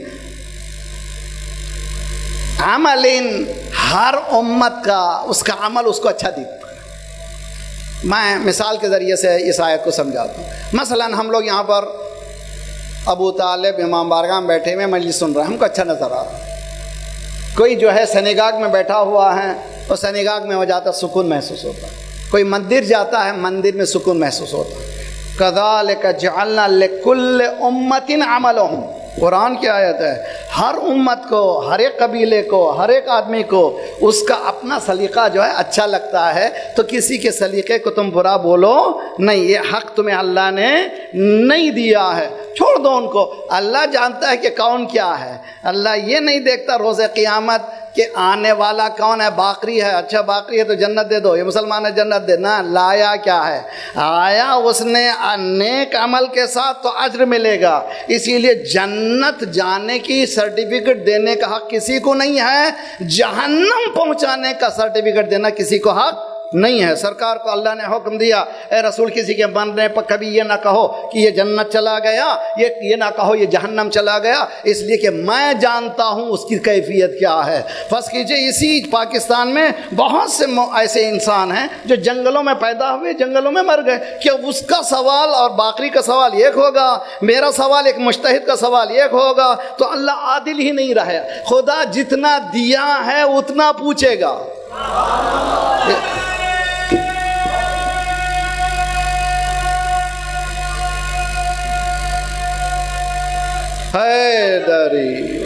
A: عَمَلٍ، ہر امت کا اس کا عمل اس کو اچھا دیتا ہے۔ میں مثال کے ذریعے سے اس آیت کو سمجھاتا ہوں۔ مثلا ہم لوگ یہاں پر ابو طالب امام بارگاہ میں بیٹھے ہوئے مجلس سن رہے ہیں، ہم کو اچھا نظر آ رہا ہے۔ کوئی جو ہے سنیگاگ میں بیٹھا ہوا ہے، اور سنیگاگ میں ہو جاتا سکون محسوس ہوتا ہے۔ کوئی مندر جاتا ہے، مندر میں سکون محسوس ہوتا ہے۔ كَذَلِكَ جَعَلْنَا لِكُلِّ أُمَّةٍ عَمَلَهُمْ، قرآن کی آیت ہے۔ ہر امت کو، ہر ایک قبیلے کو، ہر ایک آدمی کو اس کا اپنا سلیقہ جو ہے اچھا لگتا ہے، تو کسی کے سلیقے کو تم برا بولو نہیں۔ یہ حق تمہیں اللہ نے نہیں دیا ہے، چھوڑ دو ان کو۔ اللہ جانتا ہے کہ کون کیا ہے۔ اللہ یہ نہیں دیکھتا روز قیامت کہ آنے والا کون ہے، باقری ہے، اچھا باقری ہے تو جنت دے دو، یہ مسلمان ہے جنت دے، نہ، لایا کیا ہے؟ آیا اس نے نیک عمل کے ساتھ تو اجر ملے گا۔ اسی لیے جنت جانے کی سرٹیفکیٹ دینے کا حق کسی کو نہیں ہے، جہنم پہنچانے کا سرٹیفکیٹ دینا کسی کو حق نہیں ہے۔ سرکار کو اللہ نے حکم دیا، اے رسول کسی کے مرنے پر کبھی یہ نہ کہو کہ یہ جنت چلا گیا، یہ یہ نہ کہو یہ جہنم چلا گیا، اس لیے کہ میں جانتا ہوں اس کی کیفیت کیا ہے۔ فرض کیجئے اسی پاکستان میں بہت سے ایسے انسان ہیں جو جنگلوں میں پیدا ہوئے، جنگلوں میں مر گئے، کہ اس کا سوال اور باقی کا سوال ایک ہوگا، میرا سوال ایک مجتہد کا سوال ایک ہوگا، تو اللہ عادل ہی نہیں رہے۔ خدا جتنا دیا ہے اتنا پوچھے گا۔ حیدری،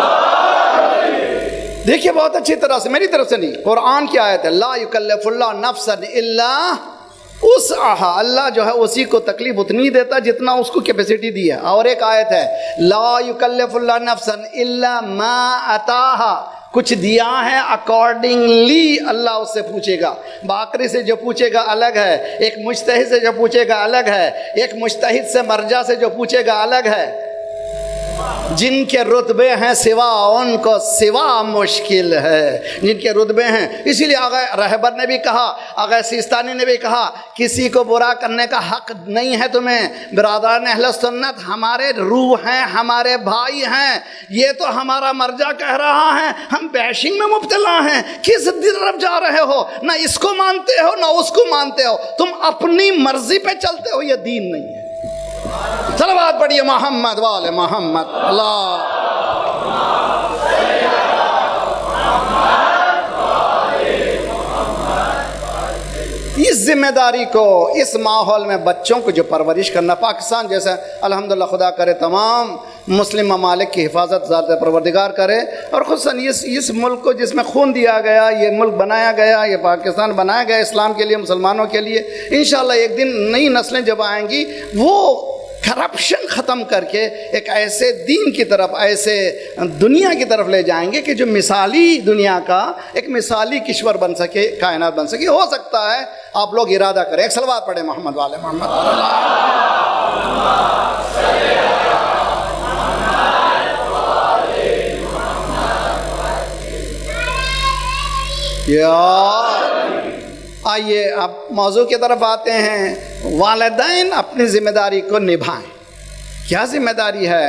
A: دیکھیے بہت اچھی طرح سے، میری طرف سے نہیں، قرآن کی آیت ہے، لا یکلف اللہ نفسا الا اس اللہ جو ہے اسی کو تکلیف اتنی دیتا جتنا اس کو کیپیسٹی دی ہے. اور ایک آیت ہے لا یکلف اللہ نفسا الا ما اتاہا، کچھ دیا ہے اکارڈنگلی اللہ اس سے پوچھے گا. باقری سے جو پوچھے گا الگ ہے، ایک مجتہد سے جو پوچھے گا الگ ہے، ایک مجتہد سے مرجع سے جو پوچھے گا الگ ہے. جن کے رتبے ہیں سوا ان کو سوا مشکل ہے، جن کے رتبے ہیں. اسی لیے آغا رہبر نے بھی کہا، آغا سیستانی نے بھی کہا کسی کو برا کرنے کا حق نہیں ہے تمہیں. برادران اہل سنت ہمارے روح ہیں، ہمارے بھائی ہیں، یہ تو ہمارا مرجع کہہ رہا ہے، ہم بیشنگ میں مبتلا ہیں. کس طرف جا رہے ہو؟ نہ اس کو مانتے ہو نہ اس کو مانتے ہو، تم اپنی مرضی پہ چلتے ہو، یہ دین نہیں ہے. صلوات پڑھیے محمد والے محمد. اللہ اس ذمہ داری کو اس ماحول میں بچوں کو جو پرورش کرنا، پاکستان جیسے الحمدللہ خدا کرے تمام مسلم ممالک کی حفاظت ذات پروردگار کرے، اور خصوصاً اس اس ملک کو جس میں خون دیا گیا، یہ ملک بنایا گیا، یہ پاکستان بنایا گیا اسلام کے لیے، مسلمانوں کے لیے. انشاءاللہ ایک دن نئی نسلیں جب آئیں گی وہ کرپشن ختم کر کے ایک ایسے دین کی طرف، ایسے دنیا کی طرف لے جائیں گے کہ جو مثالی دنیا کا ایک مثالی کشور بن سکے، کائنات بن سکے. ہو سکتا ہے آپ لوگ ارادہ کریں. ایک صلوات پڑھیں محمد والے محمد. یا آئیے اب موضوع کی طرف آتے ہیں. والدین اپنی ذمہ داری کو نبھائیں. کیا ذمہ داری ہے؟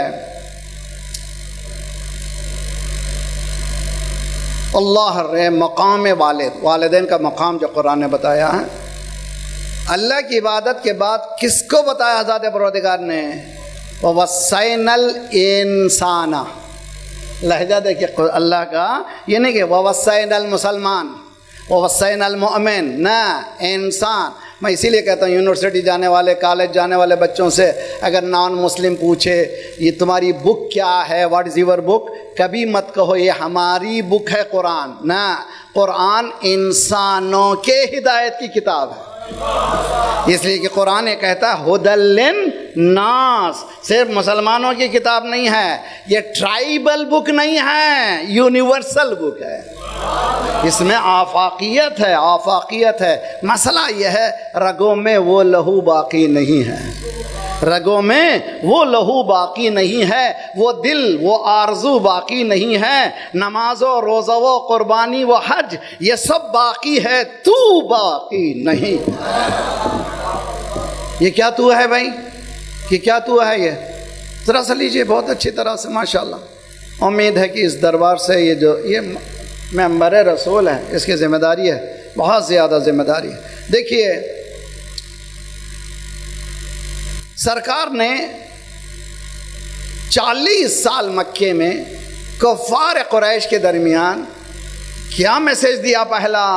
A: اللہ رے مقام والد، والدین کا مقام جو قرآن نے بتایا ہے. اللہ کی عبادت کے بعد کس کو بتایا ذات پروردگار نے؟ وَوَصَّيْنَا الْإِنسَانَ. لہجہ دیکھیں اللہ کا، یہ نہیں کہ وَوَصَّيْنَا الْمُسلمان، وَوَصَّيْنَا الْمُؤْمِن، نہ انسان. میں اسی لیے کہتا ہوں یونیورسٹی جانے والے، کالج جانے والے بچوں سے اگر نان مسلم پوچھے یہ تمہاری بک کیا ہے، واٹ از یور بک، کبھی مت کہو یہ ہماری بک ہے قرآن. نہ، قرآن انسانوں کے ہدایت کی کتاب ہے. اس لیے کہ قرآن یہ کہتا ہے ہدی للناس، صرف مسلمانوں کی کتاب نہیں ہے، یہ ٹرائبل بک نہیں ہے، یونیورسل بک ہے. اس میں آفاقیت ہے، آفاقیت ہے. مسئلہ یہ ہے رگوں میں وہ لہو باقی نہیں ہے، رگوں میں وہ لہو باقی نہیں ہے، وہ دل، وہ آرزو باقی نہیں ہے. نماز و روزہ و قربانی و حج یہ سب باقی ہے، تو باقی نہیں. یہ کیا تو ہے بھائی؟ کہ کیا تو ہے؟ یہ ذرا سا لیجیے بہت اچھی طرح سے. ماشاءاللہ امید ہے کہ اس دربار سے یہ جو یہ ممبر رسول ہے، اس کی ذمہ داری ہے، بہت زیادہ ذمہ داری ہے. دیکھیے سرکار نے چالیس سال مکے میں کفار قریش کے درمیان کیا میسج دیا؟ پہلا،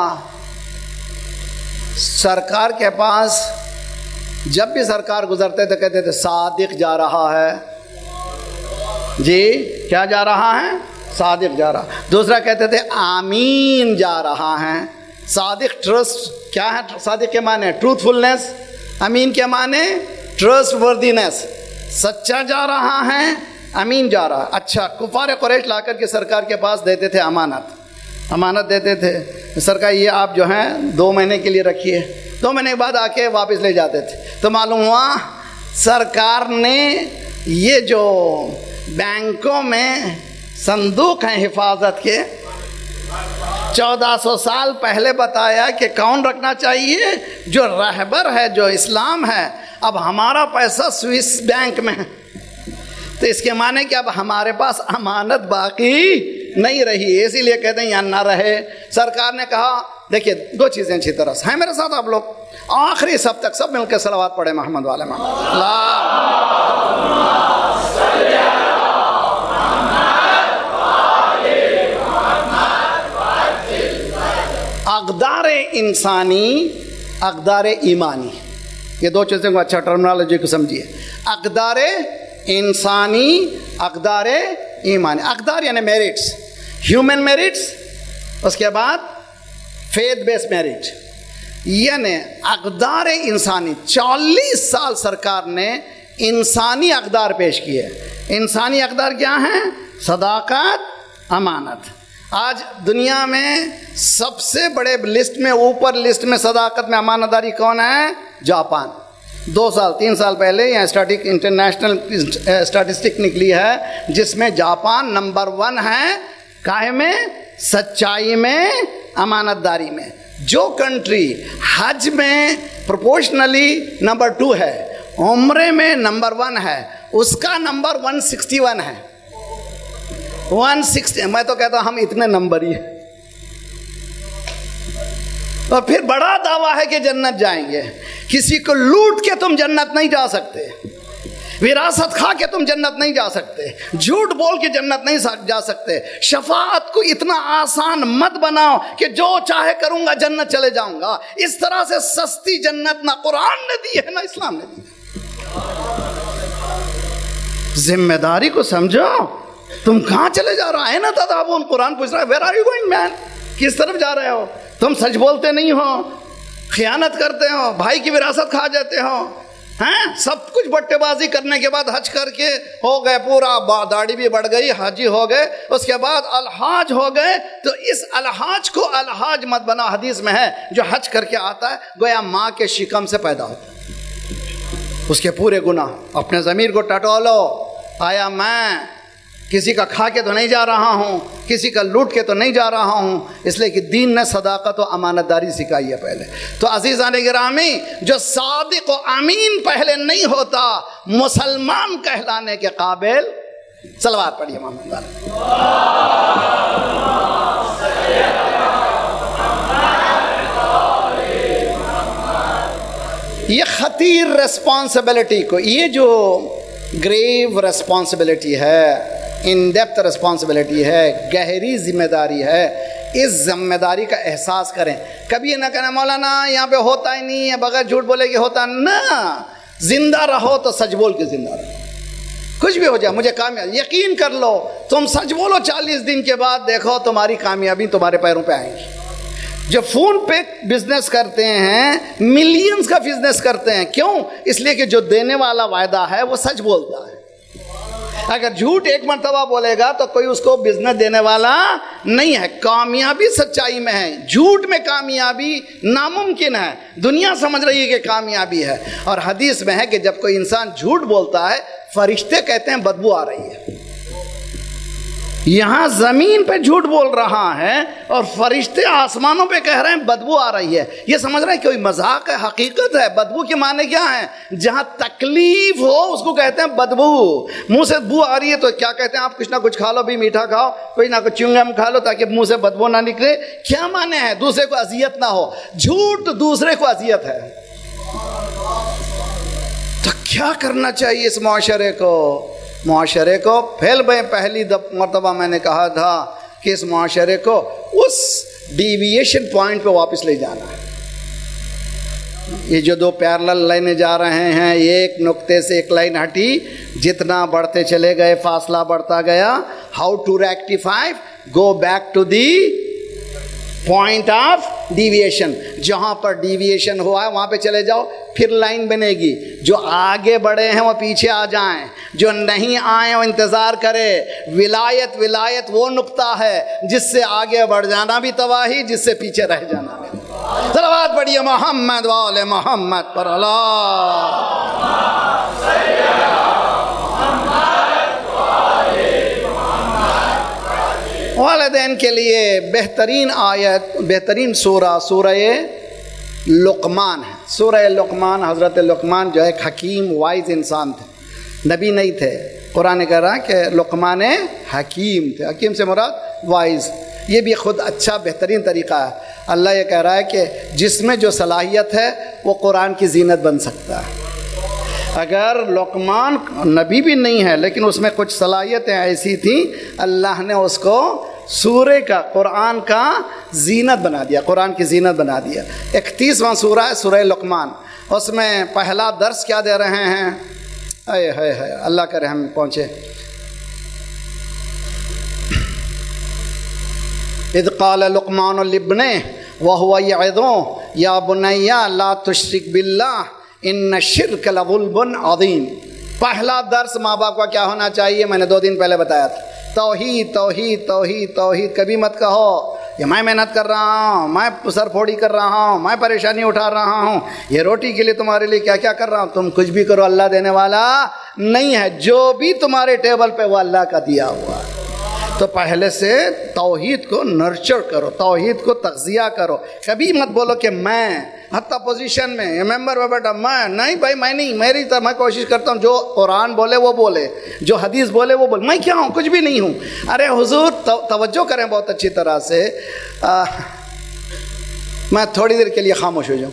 A: سرکار کے پاس جب بھی سرکار گزرتے تھے کہتے تھے صادق جا رہا ہے. جی کیا جا رہا ہے؟ صادق جا رہا. دوسرا کہتے تھے آمین جا رہا ہے. صادق ٹرسٹ کیا ہے؟ صادق کے معنی ٹروتھ فلنس، امین کے معنی ٹرسٹ وردینس. سچا جا رہا ہے، امین جا رہا. اچھا، کفار قریش لا کر کے سرکار کے پاس دیتے تھے امانت، امانت دیتے تھے. سرکار یہ آپ جو ہیں دو مہینے کے لیے رکھیے، دو مہینے کے بعد آ کے واپس لے جاتے تھے. تو معلوم ہوا سرکار نے یہ جو بینکوں میں صندوق ہیں حفاظت کے، چودہ سو سال پہلے بتایا کہ کون رکھنا چاہیے؟ جو رہبر ہے، جو اسلام ہے. اب ہمارا پیسہ سوئس بینک میں ہے، تو اس کے معنی کہ اب ہمارے پاس امانت باقی نہیں رہی. اسی لیے کہتے ہیں یا نہ رہے. سرکار نے کہا دیکھیے دو چیزیں اچھی طرح سے ہیں میرے ساتھ آپ لوگ، آخری سب تک سب مل کے صلوات پڑھے محمد والے محمد. اقدار انسانی، اقدار ایمانی، یہ دو چیزیں کو اچھا ٹرمنالوجی کو سمجھیے. اقدار انسانی، اقدار ایمانی. اقدار یعنی میرٹس، ہیومن میرٹس، اس کے بعد فیتھ بیس میرٹ. یعنی اقدار انسانی چالیس سال سرکار نے انسانی اقدار پیش کیے. انسانی اقدار کیا ہیں؟ صداقت، امانت. آج دنیا میں سب سے بڑے لسٹ میں اوپر لسٹ میں صداقت میں امانت داری کون ہے؟ جاپان. دو سال تین سال پہلے یہاں اسٹیٹک انٹرنیشنل اسٹیٹسٹک نکلی ہے جس میں جاپان نمبر ون ہے کائے میں؟ سچائی میں، امانت داری میں. جو کنٹری حج میں پروپورشنلی نمبر ٹو ہے، عمرے میں نمبر ون ہے، اس کا نمبر ون سکسٹی ون ہے. ون سکسٹی میں تو کہتا ہوں ہم اتنے نمبر ہی ہیں. اور پھر بڑا دعویٰ ہے کہ جنت جائیں گے. کسی کو لوٹ کے تم جنت نہیں جا سکتے، وراثت کھا کے تم جنت نہیں جا سکتے، جھوٹ بول کے جنت نہیں جا سکتے. شفاعت کو اتنا آسان مت بناؤ کہ جو چاہے کروں گا جنت چلے جاؤں گا. اس طرح سے سستی جنت نہ قرآن نے دی ہے نہ اسلام نے دی. ذمہ داری کو سمجھو. تم کہاں چلے جا رہا ہے نا تدابون؟ قرآن پوچھ رہا ہے where are you going man? کس طرف جا رہے ہو؟ تم سچ بولتے نہیں ہو، خیانت کرتے ہو، بھائی کی وراثت کھا جاتے ہو، ہیں سب کچھ بٹے بازی کرنے کے بعد حج کر کے ہو گئے، پورا داڑھی بھی بڑھ گئی، حاجی ہو گئے، اس کے بعد الحاج ہو گئے. تو اس الحاج کو الحاج مت بنا. حدیث میں ہے جو حج کر کے آتا ہے گویا ماں کے شکم سے پیدا ہوتا ہے. اس کے پورے گناہ. اپنے ضمیر کو ٹٹولو. آیا میں کسی کا کھا کے تو نہیں جا رہا ہوں، کسی کا لوٹ کے تو نہیں جا رہا ہوں، اس لیے کہ دین نے صداقت و امانت داری سکھائی ہے پہلے. تو عزیزان گرامی، جو صادق و امین پہلے نہیں ہوتا مسلمان کہلانے کے قابل. صلوات پڑھیے محمد علیہ. یہ خطیر ریسپانسبلٹی کو، یہ جو گریو ریسپانسبلٹی ہے، ان ڈیپتھ ریسپانسبلٹی ہے، گہری ذمہ داری ہے، اس ذمہ داری کا احساس کریں. کبھی یہ نہ کہنا مولانا یہاں پہ ہوتا ہی نہیں ہے، بغیر جھوٹ بولے کہ ہوتا نہ. زندہ رہو تو سچ بول کے زندہ رہو. کچھ بھی ہو جائے مجھے کامیاب یقین کر لو. تم سچ بولو، چالیس دن کے بعد دیکھو تمہاری کامیابی تمہارے پیروں پہ آئیں گی. جو فون پہ بزنس کرتے ہیں ملینز کا بزنس کرتے ہیں. کیوں؟ اس لیے کہ جو دینے والا وعدہ ہے وہ سچ بولتا ہے. اگر جھوٹ ایک مرتبہ بولے گا تو کوئی اس کو بزنس دینے والا نہیں ہے. کامیابی سچائی میں ہے، جھوٹ میں کامیابی ناممکن ہے. دنیا سمجھ رہی ہے کہ کامیابی ہے. اور حدیث میں ہے کہ جب کوئی انسان جھوٹ بولتا ہے فرشتے کہتے ہیں بدبو آ رہی ہے. یہاں زمین پہ جھوٹ بول رہا ہے اور فرشتے آسمانوں پہ کہہ رہے ہیں بدبو آ رہی ہے. یہ سمجھ رہے ہیں کوئی مذاق ہے؟ حقیقت ہے. بدبو کے معنی کیا ہے؟ جہاں تکلیف ہو اس کو کہتے ہیں بدبو. منہ سے بو آ رہی ہے تو کیا کہتے ہیں آپ؟ کچھ نہ کچھ کھا لو بھی، میٹھا کھاؤ، کوئی نہ کچھ چنگم کھا لو تاکہ منہ سے بدبو نہ نکلے. کیا معنی ہے؟ دوسرے کو اذیت نہ ہو. جھوٹ دوسرے کو اذیت ہے. تو کیا کرنا چاہیے اس معاشرے کو؟ معاشرے کو پھیل بھائی پہلی مرتبہ میں نے کہا تھا کہ اس معاشرے کو اس ڈیویشن پوائنٹ پہ واپس لے جانا ہے. یہ جو دو پیرلل لائنیں جا رہے ہیں، ایک نقطے سے ایک لائن ہٹی، جتنا بڑھتے چلے گئے فاصلہ بڑھتا گیا. How to rectify? Go back to the point of deviation. جہاں پر ڈیویشن ہوا ہے وہاں پہ چلے جاؤ، پھر لائن بنے گی. جو آگے بڑھے ہیں وہ پیچھے آ جائیں، جو نہیں آئے وہ انتظار کرے. ولایت ولایت وہ نقطہ ہے جس سے آگے بڑھ جانا بھی تباہی، جس سے پیچھے رہ جانا بھی. صلوات پڑھیے محمد وآل محمد پر. والدین کے لیے بہترین آیت، بہترین سورہ سورہ لقمان ہے. سورہ لقمان، حضرت لقمان جو ایک حکیم وائز انسان تھے، نبی نہیں تھے. قرآن کہہ رہا ہے کہ لقمان حکیم تھے. حکیم سے مراد وائز. یہ بھی خود اچھا بہترین طریقہ ہے. اللہ یہ کہہ رہا ہے کہ جس میں جو صلاحیت ہے وہ قرآن کی زینت بن سکتا ہے. اگر لقمان نبی بھی نہیں ہے لیکن اس میں کچھ صلاحیتیں ایسی تھیں، اللہ نے اس کو سورہ کا، قرآن کا زینت بنا دیا، قرآن کی زینت بنا دیا. اکتیسواں سورہ ہے سورہ لقمان. اس میں پہلا درس کیا دے رہے ہیں؟ اے ہے ہے اللہ کرے ہم پہنچے. اذ قال لقمان لابنہ وَهُوَ يَعِظُهُ يَا بُنَيَّ لَا تُشْرِكْ بِاللَّهِ إِنَّ الشِّرْكَ لَظُلْمٌ عَظِيمٌ۔ پہلا درس ماں باپ کا کیا ہونا چاہیے؟ میں نے دو دن پہلے بتایا تھا، توحید توحید توحید توحید۔ کبھی مت کہو کہ میں محنت کر رہا ہوں، میں سر پھوڑی کر رہا ہوں، میں پریشانی اٹھا رہا ہوں، یہ روٹی کے لیے تمہارے لیے کیا کیا کر رہا ہوں۔ تم کچھ بھی کرو، اللہ دینے والا نہیں ہے، جو بھی تمہارے ٹیبل پہ وہ اللہ کا دیا ہوا ہے۔ تو پہلے سے توحید کو نرچر کرو، توحید کو تغذیہ کرو۔ کبھی مت بولو کہ میں، حتیٰ پوزیشن میں یہ ممبر میں بیٹا میں نہیں، بھائی میں نہیں، میری طرح میں کوشش کرتا ہوں جو قرآن بولے وہ بولے، جو حدیث بولے وہ بولے، میں کیا ہوں؟ کچھ بھی نہیں ہوں۔ ارے حضور توجہ کریں بہت اچھی طرح سے۔ آ, میں تھوڑی دیر کے لیے خاموش ہو جاؤں،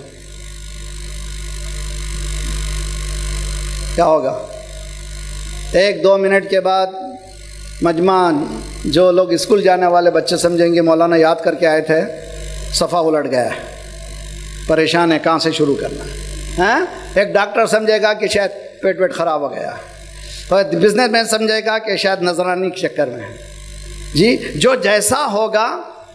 A: کیا ہوگا؟ ایک دو منٹ کے بعد مجمع جو لوگ اسکول جانے والے بچے سمجھیں گے مولانا یاد کر کے آئے تھے، صفحہ الٹ گیا ہے، پریشان ہے کہاں سے شروع کرنا ہے۔ ایک ڈاکٹر سمجھے گا کہ شاید پیٹ ویٹ خراب ہو گیا، اور بزنس مین سمجھے گا کہ شاید نذرانی کے چکر میں ہے۔ جی جو جیسا ہوگا،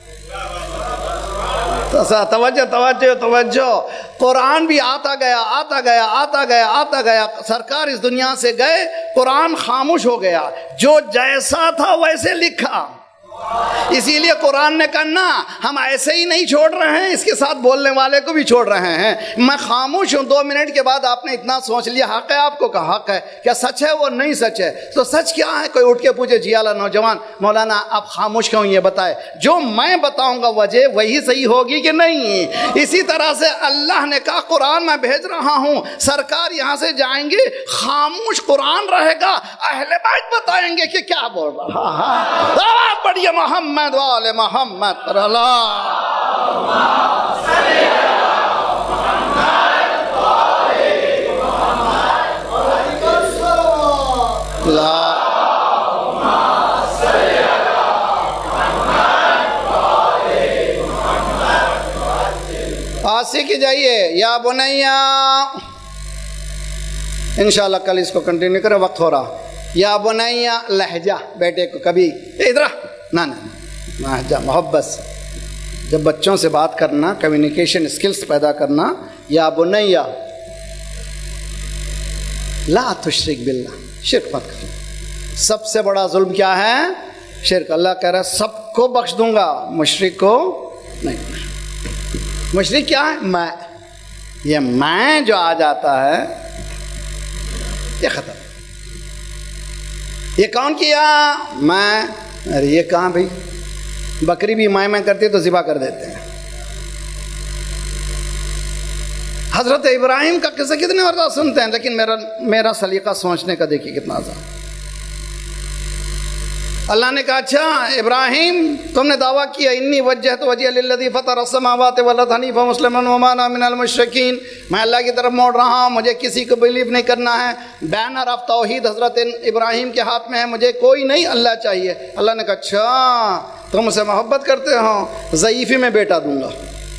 A: توجہ توجہ توجہ۔ قرآن بھی آتا گیا آتا گیا آتا گیا آتا گیا، سرکار اس دنیا سے گئے، قرآن خاموش ہو گیا، جو جیسا تھا ویسے لکھا۔ اسی لیے قرآن نے کہا نا ہم ایسے ہی نہیں چھوڑ رہے ہیں، اس کے ساتھ بولنے والے کو بھی چھوڑ رہے ہیں۔ میں خاموش ہوں، دو منٹ کے بعد آپ نے اتنا سوچ لیا، حق ہے آپ کو، کہا حق ہے، کیا سچ ہے وہ؟ نہیں سچ ہے، تو سچ کیا ہے؟ کوئی اٹھ کے پوچھے جی اعلیٰ نوجوان مولانا آپ خاموش کیوں؟ یہ بتائے، جو میں بتاؤں گا وجہ وہی صحیح ہوگی کہ نہیں؟ اسی طرح سے اللہ نے کہا قرآن میں بھیج رہا ہوں، سرکار یہاں سے جائیں گے، خاموش قرآن رہے گا، اہل بیت بتائیں گے کہ کیا بول رہا ہے۔ آواز بڑھیے محمد والے محمد پر آسی کی جائیے یا بنیا، انشاءاللہ کل اس کو کنٹینیو کریں، وقت ہو رہا۔ یا بنیا لہجہ بیٹے کو کبھی ادھر نہ لہجہ محبت سے جب بچوں سے بات کرنا، کمیونیکیشن اسکلز پیدا کرنا۔ یا بنیا لا تشرک باللہ، شرک مت کرنا۔ سب سے بڑا ظلم کیا ہے؟ شرک۔ اللہ کہہ رہا ہے سب کو بخش دوں گا، مشرک کو نہیں۔ مشرک کیا ہے؟ میں، یہ میں جو آ جاتا ہے یہ ختم۔ یہ کون کیا؟ میں۔ ارے یہ کہاں بھائی، بکری بھی مائیں میں کرتی ہے تو ذبح کر دیتے ہیں۔ حضرت ابراہیم کا قصہ کتنے مرتبہ سنتے ہیں، لیکن میرا میرا سلیقہ سوچنے کا دیکھیے کتنا آسان۔ اللہ نے کہا اچھا ابراہیم تم نے دعویٰ کیا انی وجہت وجہی للذی فطر السماوات والارض حنیفا مسلما وما انا من المشرکین، میں اللہ کی طرف موڑ رہا ہوں، مجھے کسی کو بلیو نہیں کرنا ہے۔ بینر آف توحید حضرت ابراہیم کے ہاتھ میں ہے، مجھے کوئی نہیں اللہ چاہیے۔ اللہ نے کہا اچھا تم سے محبت کرتے ہو، ضعیفی میں بیٹا دوں گا۔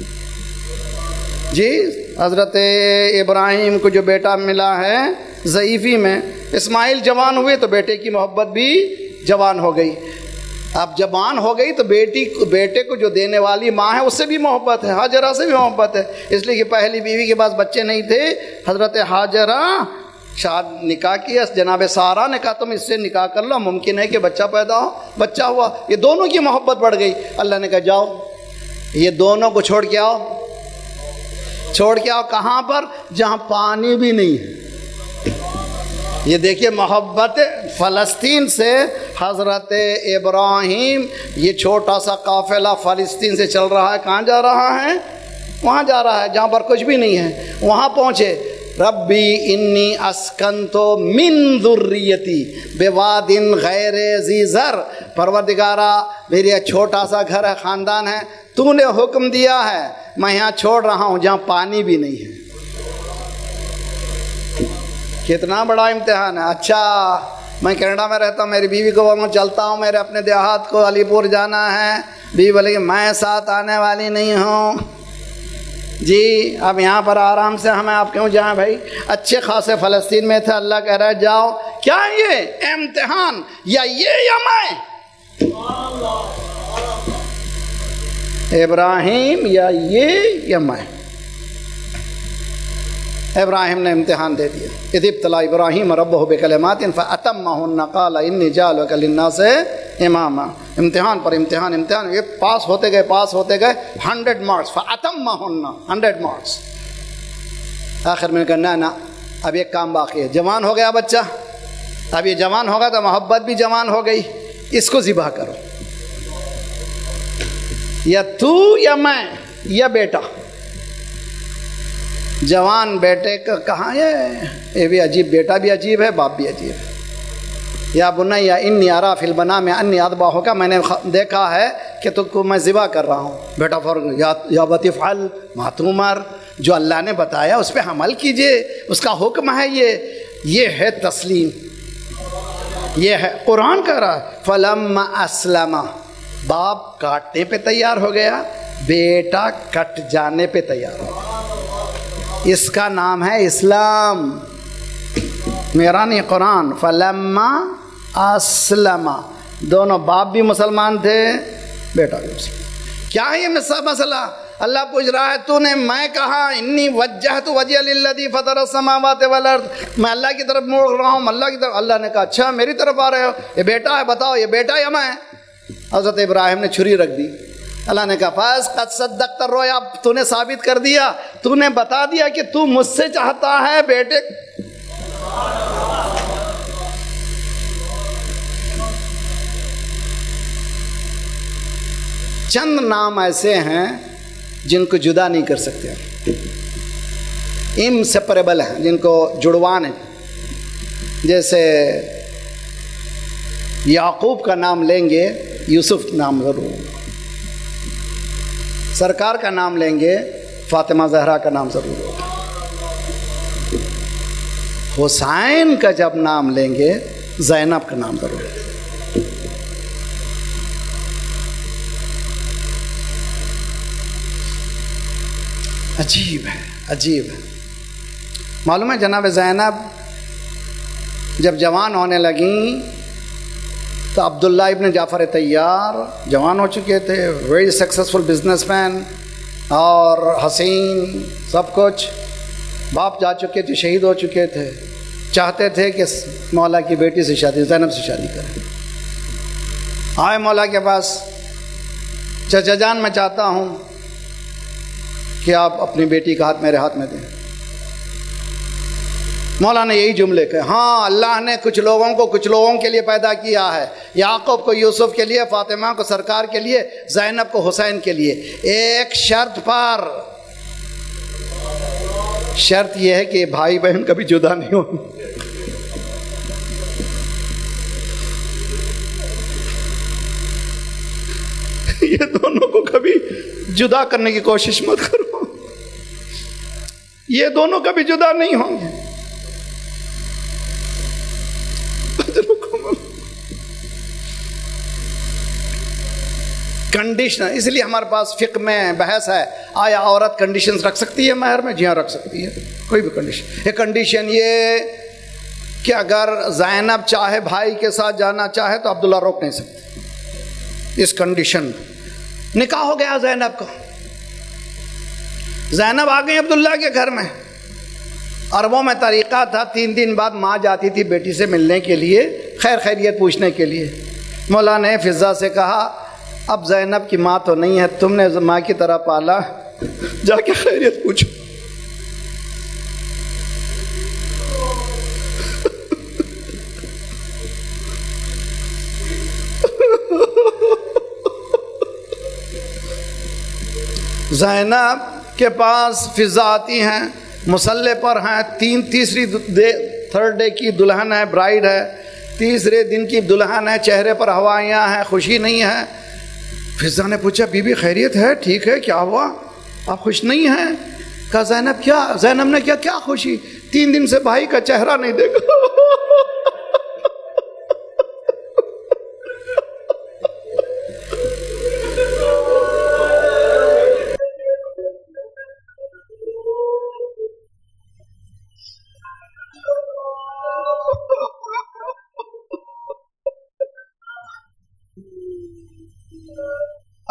A: جی حضرت ابراہیم کو جو بیٹا ملا ہے ضعیفی میں، اسماعیل جوان ہوئے تو بیٹے کی محبت بھی جوان ہو گئی۔ اب جوان ہو گئی تو بیٹی بیٹے کو جو دینے والی ماں ہے اس سے بھی محبت ہے، ہاجرہ سے بھی محبت ہے، اس لیے کہ پہلی بیوی کے پاس بچے نہیں تھے، حضرت ہاجرہ شاد نکاح کیا، جناب سارہ نے کہا تم اس سے نکاح کر لو، ممکن ہے کہ بچہ پیدا ہو، بچہ ہوا، یہ دونوں کی محبت بڑھ گئی۔ اللہ نے کہا جاؤ یہ دونوں کو چھوڑ کے آؤ، چھوڑ کے آؤ کہاں پر؟ جہاں پانی بھی نہیں ہے۔ یہ دیکھیے محبت فلسطین سے حضرت ابراہیم، یہ چھوٹا سا قافلہ فلسطین سے چل رہا ہے، کہاں جا رہا ہے؟ وہاں جا رہا ہے جہاں پر کچھ بھی نہیں ہے۔ وہاں پہنچے، ربی انی اسکنتو من ذریتی بواد غیر ذی زر، پروردگارا میرا چھوٹا سا گھر ہے، خاندان ہے، تو نے حکم دیا ہے، میں یہاں چھوڑ رہا ہوں جہاں پانی بھی نہیں ہے۔ کتنا بڑا امتحان ہے۔ اچھا میں کینیڈا میں رہتا ہوں، میری بیوی کو وہ چلتا ہوں، میرے اپنے دیہات کو علی پور جانا ہے، بیوی بولے کہ میں ساتھ آنے والی نہیں ہوں۔ جی اب یہاں پر آرام سے ہمیں آپ کیوں جائیں بھائی؟ اچھے خاصے فلسطین میں تھے، اللہ کہہ رہا ہے جاؤ۔ کیا یہ امتحان؟ یا یہ یا میں؟ ابراہیم یا یہ یا میں. ابراہیم نے امتحان دے دیا. اذ ابتلی ابراہیم ربہ بکلمات فاتمہن قال انی جاعلک للناس اماما. امتحان پر امتحان امتحان، یہ پاس ہوتے گئے پاس ہوتے گئے ہنڈریڈ مارکس. فاتمہن ہنڈریڈ مارکس. آخر میں نے کہا نہ نہ اب ایک کام باقی ہے. جوان ہو گیا بچہ، اب یہ جوان ہوگا تو محبت بھی جوان ہو گئی، اس کو ذبح کرو. یا تو یا میں یا بیٹا. جوان بیٹے کا کہاں ہے، یہ بھی عجیب، بیٹا بھی عجیب ہے، باپ بھی عجیب ہے. یا بنی انی اری فی المنام انی اذبحک، میں نے دیکھا ہے کہ تم کو میں ذبح کر رہا ہوں. بیٹا فوراً یا یا ابت افعل ما تؤمر، جو اللہ نے بتایا اس پہ عمل کیجئے، اس کا حکم ہے. یہ یہ ہے تسلیم، یہ ہے قرآن کہہ رہا ہے. فلما اسلم، باپ کاٹنے پہ تیار ہو گیا، بیٹا کٹ جانے پہ تیار ہو گیا. اس کا نام ہے اسلام، میرا نہیں قرآن. فلما اسلم، دونوں باپ بھی مسلمان تھے، بیٹا بھی مسلمان. کیا ہے یہ مسئلہ؟ اللہ پوچھ رہا ہے تو نے میں کہا انی وجہت وجہی للذی فطر السماوات والارض، میں اللہ کی طرف موڑ رہا ہوں، اللہ کی طرف. اللہ نے کہا اچھا میری طرف آ رہے ہو، یہ بیٹا ہے، بتاؤ یہ بیٹا یا میں؟ حضرت ابراہیم نے چھری رکھ دی. اللہ نے کہا فاز قد صدقت الرؤیا، اب تو نے ثابت کر دیا، تو نے بتا دیا کہ تو مجھ سے چاہتا ہے بیٹے. چند نام ایسے ہیں جن کو جدا نہیں کر سکتے، انسیپریبل ہیں، جن کو جڑوان ہیں. جیسے یعقوب کا نام لیں گے یوسف نام ضرور، سرکار کا نام لیں گے فاطمہ زہرا کا نام ضرور ہوگا، حسین کا جب نام لیں گے زینب کا نام ضرور ہوگا. عجیب ہے، عجیب ہے. معلوم ہے جناب زینب جب جوان ہونے لگیں تو عبداللہ ابن جعفر طیار جوان ہو چکے تھے، ویری سکسیسفل بزنس مین اور حسین سب کچھ. باپ جا چکے تھے، شہید ہو چکے تھے، چاہتے تھے کہ مولا کی بیٹی سے شادی، زینب سے شادی کریں. آئے مولا کے پاس، چچا جان میں چاہتا ہوں کہ آپ اپنی بیٹی کا ہاتھ میرے ہاتھ میں دیں. مولا نے یہی جملے کہے، ہاں اللہ نے کچھ لوگوں کو کچھ لوگوں کے لیے پیدا کیا ہے، یعقوب کو یوسف کے لیے، فاطمہ کو سرکار کے لیے، زینب کو حسین کے لیے، ایک شرط پر. شرط یہ ہے کہ بھائی بہن کبھی جدا نہیں ہوں. یہ دونوں کو کبھی جدا کرنے کی کوشش مت کرو، یہ دونوں کبھی جدا نہیں ہوں گے. کنڈیشن، اس لیے ہمارے پاس فقہ میں بحث ہے، آیا عورت کنڈیشنز رکھ سکتی ہے مہر میں؟ جی ہاں رکھ سکتی ہے، کوئی بھی کنڈیشن. ایک کنڈیشن یہ کہ اگر زینب چاہے بھائی کے ساتھ جانا چاہے تو عبداللہ روک نہیں سکتے. اس کنڈیشن نکاح ہو گیا زینب کا، زینب آ گئی عبداللہ کے گھر میں. عربوں میں طریقہ تھا، تین دن بعد ماں جاتی تھی بیٹی سے ملنے کے لیے، خیر خیریت پوچھنے کے لیے. مولا نے فضا سے کہا اب زینب کی ماں تو نہیں ہے، تم نے ماں کی طرح پالا، جا کے خیریت پوچھو. زینب کے پاس فضا آتی ہیں، مسلح پر ہیں، تین تیسری تھرڈ ڈے کی دلہن ہے، برائیڈ ہے، تیسرے دن کی دلہن ہے، چہرے پر ہوائیاں ہیں، خوشی نہیں ہے. فضا نے پوچھا بی بی خیریت ہے، ٹھیک ہے، کیا ہوا، آپ خوش نہیں ہیں؟ کہا زینب کیا؟ زینب نے کیا کیا خوشی، تین دن سے بھائی کا چہرہ نہیں دیکھا.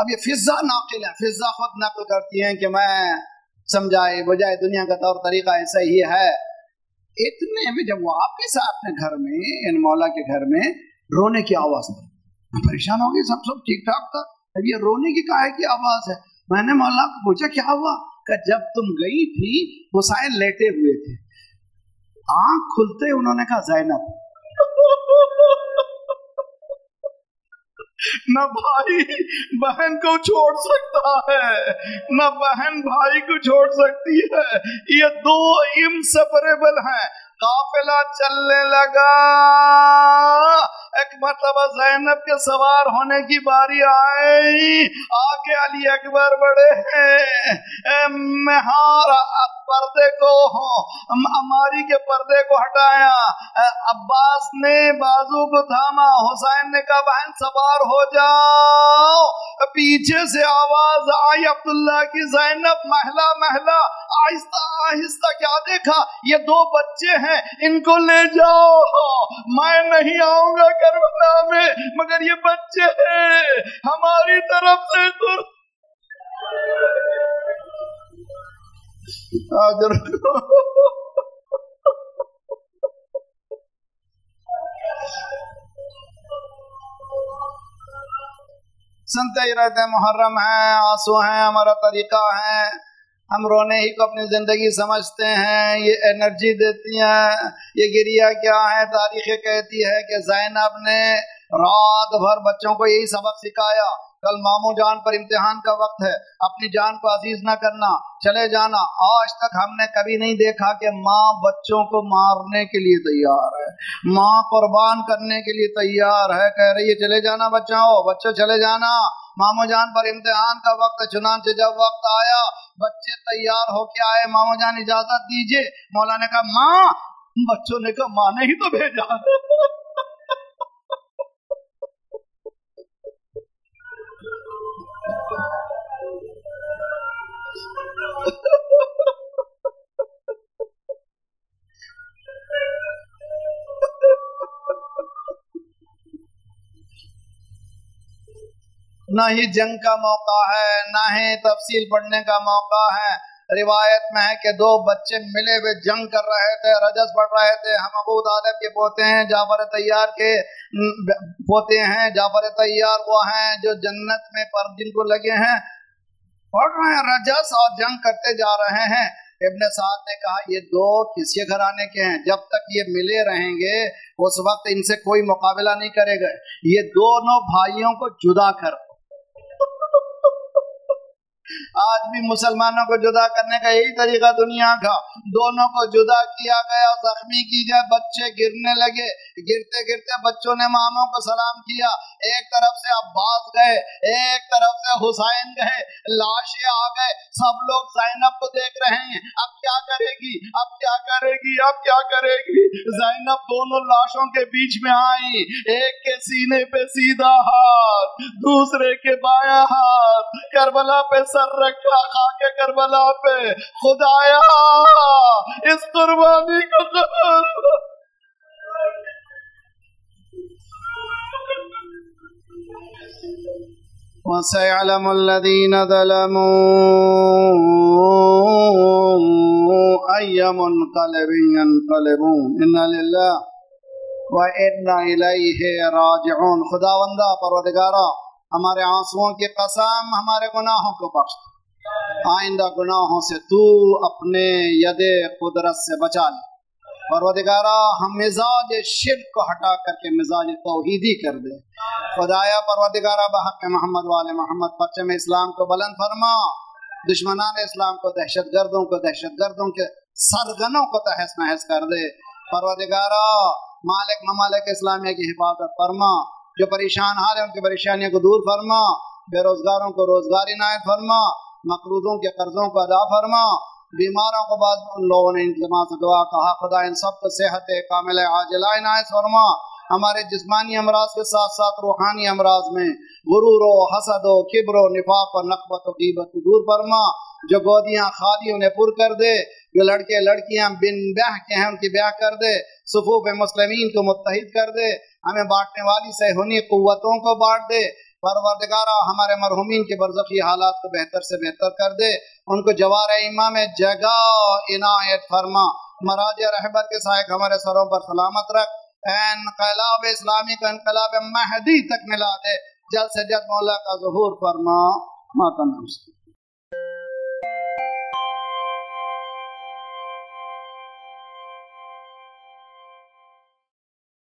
A: اب یہ فضا ناقل ہے، فضا خود نقل کرتی ہیں کہ میں سمجھائے بجائے دنیا کا طور طریقہ ایسا ہی ہے۔ اتنے میں جب واپس اپنے گھر میں ان مولا کے گھر میں رونے کی آواز آئی، میں پریشان ہو گئی، سب سب ٹھیک ٹھاک تھا، اب یہ رونے کی کاہے کی آواز ہے؟ میں نے مولا کو پوچھا کیا ہوا؟ کہ جب تم گئی تھی حسین لیٹے ہوئے تھے، آنکھ کھلتے انہوں نے کہا زینب۔ نہ بھائی بہن کو چھوڑ سکتا ہے، نہ بہن بھائی کو چھوڑ سکتی ہے، یہ دو انسپریبل ہیں۔ قافلہ چلنے لگا، ایک مرتبہ زینب کے سوار ہونے کی باری آئی، آگے علی اکبر بڑے ہیں، مہار پردے کو اماری کے پردے کو ہٹایا، عباس نے بازو کو تھاما، حسین نے کہا بہن سوار ہو جاؤ، پیچھے سے آواز آئی عبداللہ کی زینب محلہ محلہ، آہستہ آہستہ کیا دیکھا یہ دو بچے ہیں، ان کو لے جاؤ، میں نہیں آؤں گا کربلا میں مگر یہ بچے ہیں ہماری طرف سے دور آجر سنتے ہی رہتے ہیں، محرم ہے، آنسو ہیں، ہمارا طریقہ ہے، ہم رونے ہی کو اپنی زندگی سمجھتے ہیں، یہ انرجی دیتی ہیں۔ یہ گریہ کیا ہے؟ تاریخ کہتی ہے کہ زینب نے رات بھر بچوں کو یہی سبق سکھایا، کل ماموں جان پر امتحان کا وقت ہے، اپنی جان کو عزیز نہ کرنا، چلے جانا۔ آج تک ہم نے کبھی نہیں دیکھا کہ ماں بچوں کو مارنے کے لیے تیار ہے، ماں قربان کرنے کے لیے تیار ہے، کہہ رہی ہے چلے جانا بچوں بچوں چلے جانا، ماموں جان پر امتحان کا وقت ہے۔ چنانچہ جب وقت آیا بچے تیار ہو کے آئے، ماموں جان اجازت دیجئے، مولا نے کہا ماں، بچوں نے کہا ماں نے ہی تو بھیجا۔ نہ ہی جنگ کا موقع ہے، نہ ہی تفصیل پڑھنے کا موقع ہے۔ روایت میں ہے کہ دو بچے ملے ہوئے جنگ کر رہے تھے، رجس پڑھ رہے تھے، ہم ابو طالب کے پوتے ہیں، جعفر طیار کے پوتے ہیں۔ جعفر طیار وہ ہیں جو جنت میں پر جن کو لگے ہیں، پڑھ رہے ہیں رجس اور جنگ کرتے جا رہے ہیں۔ ابن سعد نے کہا یہ دو کس کے گھرانے کے ہیں؟ جب تک یہ ملے رہیں گے اس وقت ان سے کوئی مقابلہ نہیں کرے گا، یہ دونوں بھائیوں کو جدا کر۔ آج بھی مسلمانوں کو جدا کرنے کا یہی طریقہ دنیا کا، دونوں کو جدا کیا گیا، زخمی کی گئے، بچے گرنے لگے، گرتے گرتے بچوں نے ماموں کو سلام کیا، ایک طرف سے عباس گئے، ایک طرف سے حسین گئے، لاشیں آ گئے، سب لوگ زینب کو دیکھ رہے ہیں، اب کیا کرے گی اب کیا کرے گی اب کیا کرے گی زینب دونوں لاشوں کے بیچ میں آئی، ایک کے سینے پہ سیدھا ہاتھ، دوسرے کے بایاں ہاتھ، کربلا پہ سر رکھا، خاک کربلا پہ، خدایا اس قربانی کو قبول۔ وَسَيَعْلَمُ الَّذِينَ ظَلَمُوا أَيَّ مُنْقَلَبٍ يَنْقَلِبُونَ إِنَّ لِلَّهِ وَإِنَّا إِلَيْهِ رَاجِعُونَ۔ خداوندہ پروردگارا ہمارے آنسوؤں کی قسم ہمارے گناہوں کو بخش، آئندہ گناہوں سے تو اپنے ید قدرت سے بچا لے۔ پروردگارا ہم مزاج شرک کو ہٹا کر کے مزاج توحیدی کر دے۔ خدایا پروردگارا بحق محمد والے محمد پرچم اسلام کو بلند فرما، دشمنان اسلام کو، دہشت گردوں کو، دہشت گردوں کے سرگنوں کو تہس نہس کر دے۔ پروردگارا مالک ممالک اسلامیہ کی حفاظت فرما، جو پریشان حال ہیں ان کی پریشانیوں کو دور فرما، بے روزگاروں کو روزگار عنایت فرما، مقروضوں کے قرضوں کو ادا فرما، بیماروں کو بعض ان لوگوں نے انتظام سے دعا کہا خدا ان سب کو صحت کامل عاجلہ عنایت فرما۔ ہمارے جسمانی امراض کے ساتھ ساتھ روحانی امراض میں غرور و حسد و کبر و نفاق و نقبت و غیبت کو دور فرما، جو گودیاں خالی انہیں پر کر دے، جو لڑکے لڑکیاں بن بیاہ کے ہیں ان کی بیاہ کر دے، صفوف مسلمین کو متحد کر دے، ہمیں بانٹنے والی صہیونی قوتوں کو بانٹ دے، پروردگارہ ہمارے مرحومین کے برزخی حالات کو بہتر سے بہتر کر دے، ان کو جوار ایمہ میں جگہ عنایت فرما، مراجع رہبر کے سائے ہمارے سروں پر سلامت رکھ، انقلاب اسلامی کا انقلاب مہدی تک ملا دے، جلد سے جلد مولا کا ظہور فرما۔ ماتم